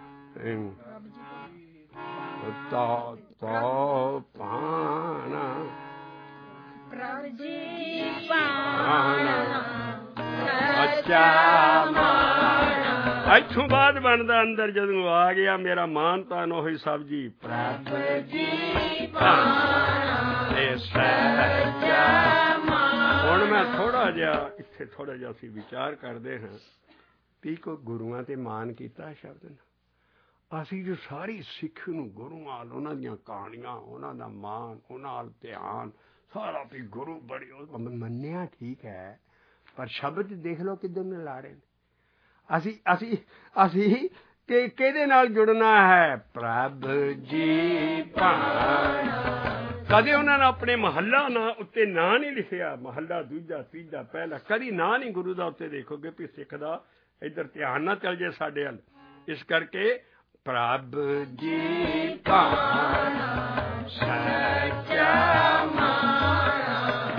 ਤਾ ਤਾ ਪਾਣਾ ਪ੍ਰਭ ਜੀ ਪਾਣਾ ਸੱਚਾ ਮਾਣਾ। ਇੱਥੋਂ ਬਾਅਦ ਬਣਦਾ ਅੰਦਰ ਜਦੋਂ ਆ ਗਿਆ ਮੇਰਾ ਮਾਨ ਤਾਨ ਉਹੀ ਸਬਜੀ। ਪ੍ਰਭ ਜੀ ਪਾਣਾ ਤੇ ਸੱਚਾ ਮਾਣਾ। ਹੁਣ ਮੈਂ ਥੋੜਾ ਜਿਹਾ ਇੱਥੇ ਥੋੜਾ ਜਿਹਾ ਅਸੀਂ ਵਿਚਾਰ ਕਰਦੇ ਹਾਂ ਵੀ ਕੋਈ ਗੁਰੂਆਂ ਤੇ ਮਾਨ ਕੀਤਾ ਸ਼ਬਦ ਨੇ। ਅਸੀਂ ਜੋ ਸਾਰੀ ਸਿੱਖ ਨੂੰ ਗੁਰੂ ਨਾਲ ਉਹਨਾਂ ਦੀਆਂ ਕਹਾਣੀਆਂ, ਉਹਨਾਂ ਦਾ ਮਾਨ, ਉਹਨਾਂ ਨਾਲ ਧਿਆਨ ਸਾਰਾ ਵੀ ਗੁਰੂ ਬੜੀ ਮੰਨਿਆ ਠੀਕ ਹੈ, ਪਰ ਸ਼ਬਦ ਦੇਖ ਲਓ ਕਿੱਧਰ ਨੂੰ ਲਾ ਰਹੇ ਨੇ। ਅਸੀਂ ਅਸੀਂ ਅਸੀਂ ਕਿ ਕਿਹਦੇ ਨਾਲ ਜੁੜਨਾ ਹੈ? ਪ੍ਰਭ ਜੀ ਭਾਣਾ ਕਦੇ ਉਹਨਾਂ ਨੇ ਆਪਣੇ ਮਹੱਲਾ ਨਾ ਉੱਤੇ ਨਾਂ ਨਹੀਂ ਲਿਖਿਆ, ਮਹੱਲਾ ਦੂਜਾ ਤੀਜਾ ਪਹਿਲਾ, ਕਦੀ ਨਾਂ ਨਹੀਂ ਗੁਰੂ ਦਾ ਉੱਤੇ ਦੇਖੋਗੇ ਵੀ ਸਿੱਖ ਦਾ ਇੱਧਰ ਧਿਆਨ ਨਾ ਚੱਲ ਜੇ ਸਾਡੇ ਵੱਲ। ਇਸ ਕਰਕੇ ਪ੍ਰਭ ਜੀ ਭਾਣਾ ਸੱਚਾ ਮਾਣਾ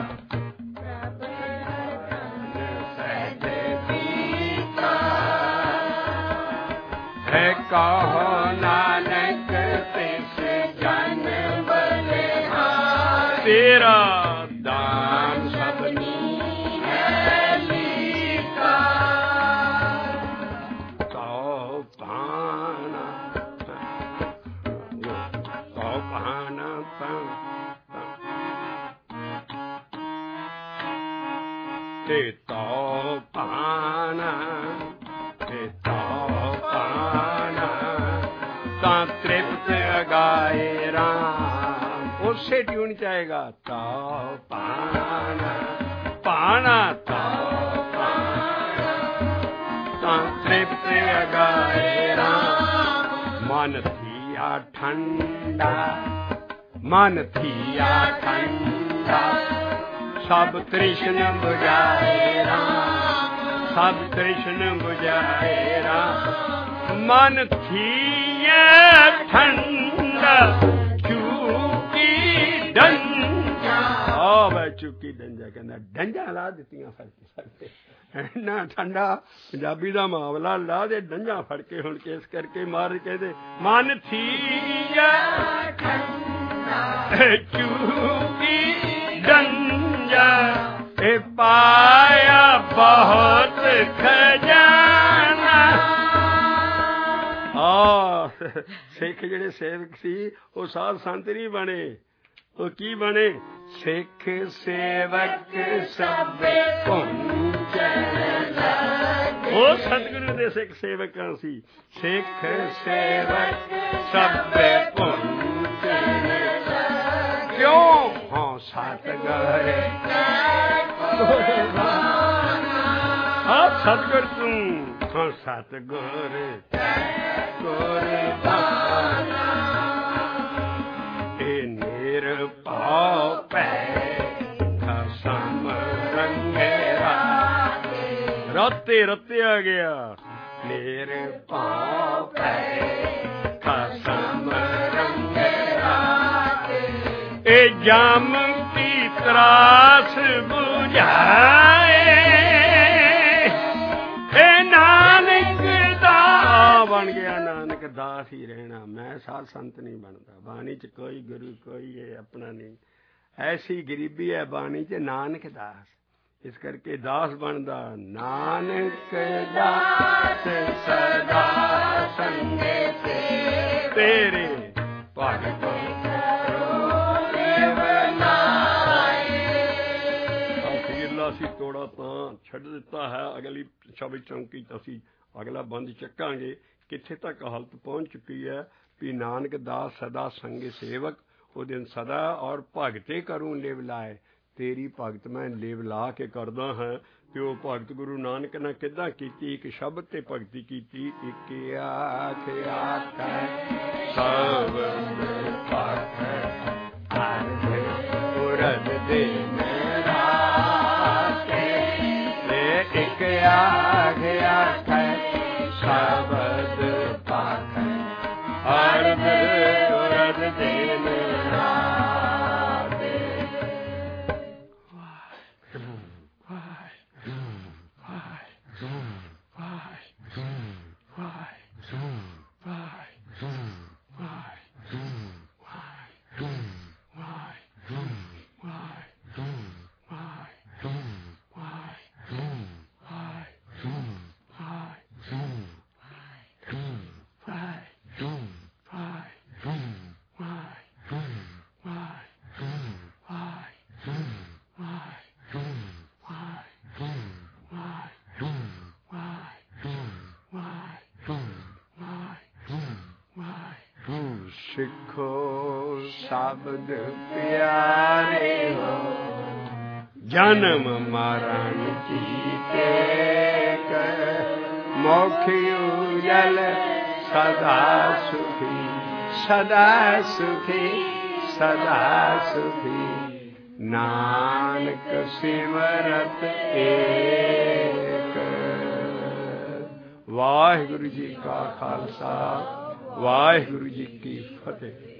ਹੈ ਕਹੋ ਨਾਨਕ ਤਿਸ ਜਨ ਬਲਿਹਾਰੀ ਤੇਰਾ ਦਾਨ ਸਭਨੀ ਹੈ ਲੀਕਾ ਕਉ ਭਾਣਾ ਕਉ ਭਾਣਾ ਤੇ ਤਉ ਭਾਣਾ ਤੇ ਤਉ ਭਾਣਾ ਤਾਂ ਤ੍ਰਿਪਤ ਅਗਾਏ ਰਾਮ। ਉਸੇ ਟਿਊਨ ਚ ਆਏਗਾ ਤਉ ਭਾਣਾ ਭਾਣਾ ਤਉ ਭਾਣਾ ਤਾਂ ਤ੍ਰਿਪਤ ਅਗਾਏ ਰਾਮ। ਮਨ ਥੀਆ ਠੰਡਾ ਮਨ ਥੀਆ ਠੰਡਾ ਸਭ ਤ੍ਰਿਸ਼ਨ ਬੁਝਾਏ ਰਾਮ ਸਭ ਤ੍ਰਿਸ਼ਨ ਬੁਝਾਏ ਰਾਮ। ਮਨ ਥੀਆ ਠੰਡਾ ਚੁੱਕੀ ਡੰਜਾ ਆ ਵੇ ਚੁੱਕੀ ਡੰਜਾ ਕਹਿੰਦਾ ਡੰਜਾ ਲਾ ਦਿੱਤੀਆਂ ਫੜ ਕੇ ਸਾਡੇ ਇੰਨਾ ਠੰਡਾ ਪੰਜਾਬੀ ਦਾ ਮਾਮਲਾ ਲਾ ਦੇ ਡੰਜਾ ਫੜ ਕੇ ਹੁਣ ਕੇਸ ਕਰਕੇ ਮਾਰ ਕਹਿੰਦੇ ਮਨ ਥੀਆ ਠੰਡਾ ਚੁੱਕੀ ਡੰਜਾ ਇਹ ਪਾਇਆ ਬਹੁਤ ਖਜ਼ਾਨਾ। ਆ ਸਿੱਖ ਜਿਹੜੇ ਸੇਵਕ ਸੀ ਉਹ ਸਾਧ ਸੰਤ ਨਹੀਂ ਬਣੇ, ਉਹ ਕੀ ਬਣੇ? ਸਿੱਖ ਸੇਵਕ ਸਭੇ ਪਹੁੰਚਣ ਉਹ ਸਤਿਗੁਰੂ ਦੇ ਸਿੱਖ ਸੇਵਕਾਂ ਸੀ। ਸਿੱਖ ਸੇਵਕ ਸਭੇ ਪਹੁੰਚਣ ਕਿਉਂ? ਹਾਂ ਸਤਿਗੁਰ ਹਾਂ ਸਤਿਗੁਰ ਤੂੰ ਹਾਂ ਸਤਿਗੁਰ ਗੁਰ ਬਾਣਾ ਇਹ ਨਿਰਭਉ ਭੈ ਖਸਮ ਰੰਗੇ ਰਾਤੇ ਰਾਤੇ ਰਤਿਆ ਗਿਆ ਨਿਰਭਉ ਭੈ ਖਸਮ ਰੰਗੇ ਰਾਤੇ ਇਹ ਜਮ ਕੀ ਤਰਾਸ ਬੁਝਾਏ ਇਹ ਨਾਨਕ ਦਾ ਬਣ ਗਿਆ ਨਾਨਕ ਦਾਸ ਹੀ ਰਹਿਣਾ। ਮੈਂ ਸਾਧ ਸੰਤ ਨਹੀਂ ਬਣਦਾ, ਬਾਣੀ ਚ ਕੋਈ ਗੁਰੂ ਕੋਈ ਇਹ ਆਪਣਾ ਨਹੀਂ, ਐਸੀ ਗਰੀਬੀ ਹੈ ਬਾਣੀ ਚ ਨਾਨਕ ਦਾਸ। ਇਸ ਕਰਕੇ ਦਾਸ ਬਣਦਾ ਨਾਨਕ ਦਾਸ ਸਦਾ ਸੰਗੇ ਤੇਰੇ ਭਗਤ ਅਸੀਂ ਤੋੜਾ ਤਾਂ ਛੱਡ ਦਿੱਤਾ ਹੈ। ਅਗਲੀ ਸ਼ਬਦ ਚੌਂਕੀ ਅਸੀਂ ਅਗਲਾ ਬੰਦ ਚੱਕਾਂਗੇ। ਕਿੱਥੇ ਤੱਕ ਹਾਲਤ ਪਹੁੰਚ ਚੁੱਕੀ ਹੈ ਵੀ ਨਾਨਕ ਦਾਸ ਸਦਾ ਸੰਗ ਸੇਵਕ ਉਹਦੇ ਸਦਾ ਔਰ ਭਗਤੇ ਕਰੂੰ ਲਿਵ ਲਾਏ। ਤੇਰੀ ਭਗਤ ਮੈਂ ਲਿਵ ਲਾ ਕੇ ਕਰਦਾ ਹਾਂ। ਤੇ ਉਹ ਭਗਤ ਗੁਰੂ ਨਾਨਕ ਨੇ ਕਿੱਦਾਂ ਕੀਤੀ? ਇੱਕ ਸ਼ਬਦ ਤੇ ਭਗਤੀ ਕੀਤੀ। ਇੱਕ ਆਖ ਆਖੈ ਸਭ ਪਾਖ ਅਰਧ ਉਰਦ ਦੇ ਆਖ ਆਖੈ ਸ਼ਬਦ ਪਾਖ ਅਰਧ ਉਰਦ ਦਿਨ ਰਾਤੇ। ਵਾਹਿਗੁਰੂ ਵਾਹਿਗੁਰੂ ਵਾਹਿਗੁਰੂ ਵਾਹਿਗੁਰੂ ਵਾਹਿਗੁਰੂ ਵਾਹਿਗੁਰੂ ਵਾਹਿਗੁਰੂ ਵਾਹਿਗੁਰੂ ਵਾਹਿਗੁਰੂ ਸਿੱਖੋ ਸ਼ਬਦ ਪਿਆਰੇ ਹੋ ਜਨਮ ਮਰਨ ਜੀਤੇ ਮੋਖ ਉਜਲ ਸਦਾ ਸੁਖੀ ਸਦਾ ਸੁਖੀ सदा सुखी नानक सिमरत एक। वाहिगुरु जी का खालसा वाहिगुरु जी की फतेह।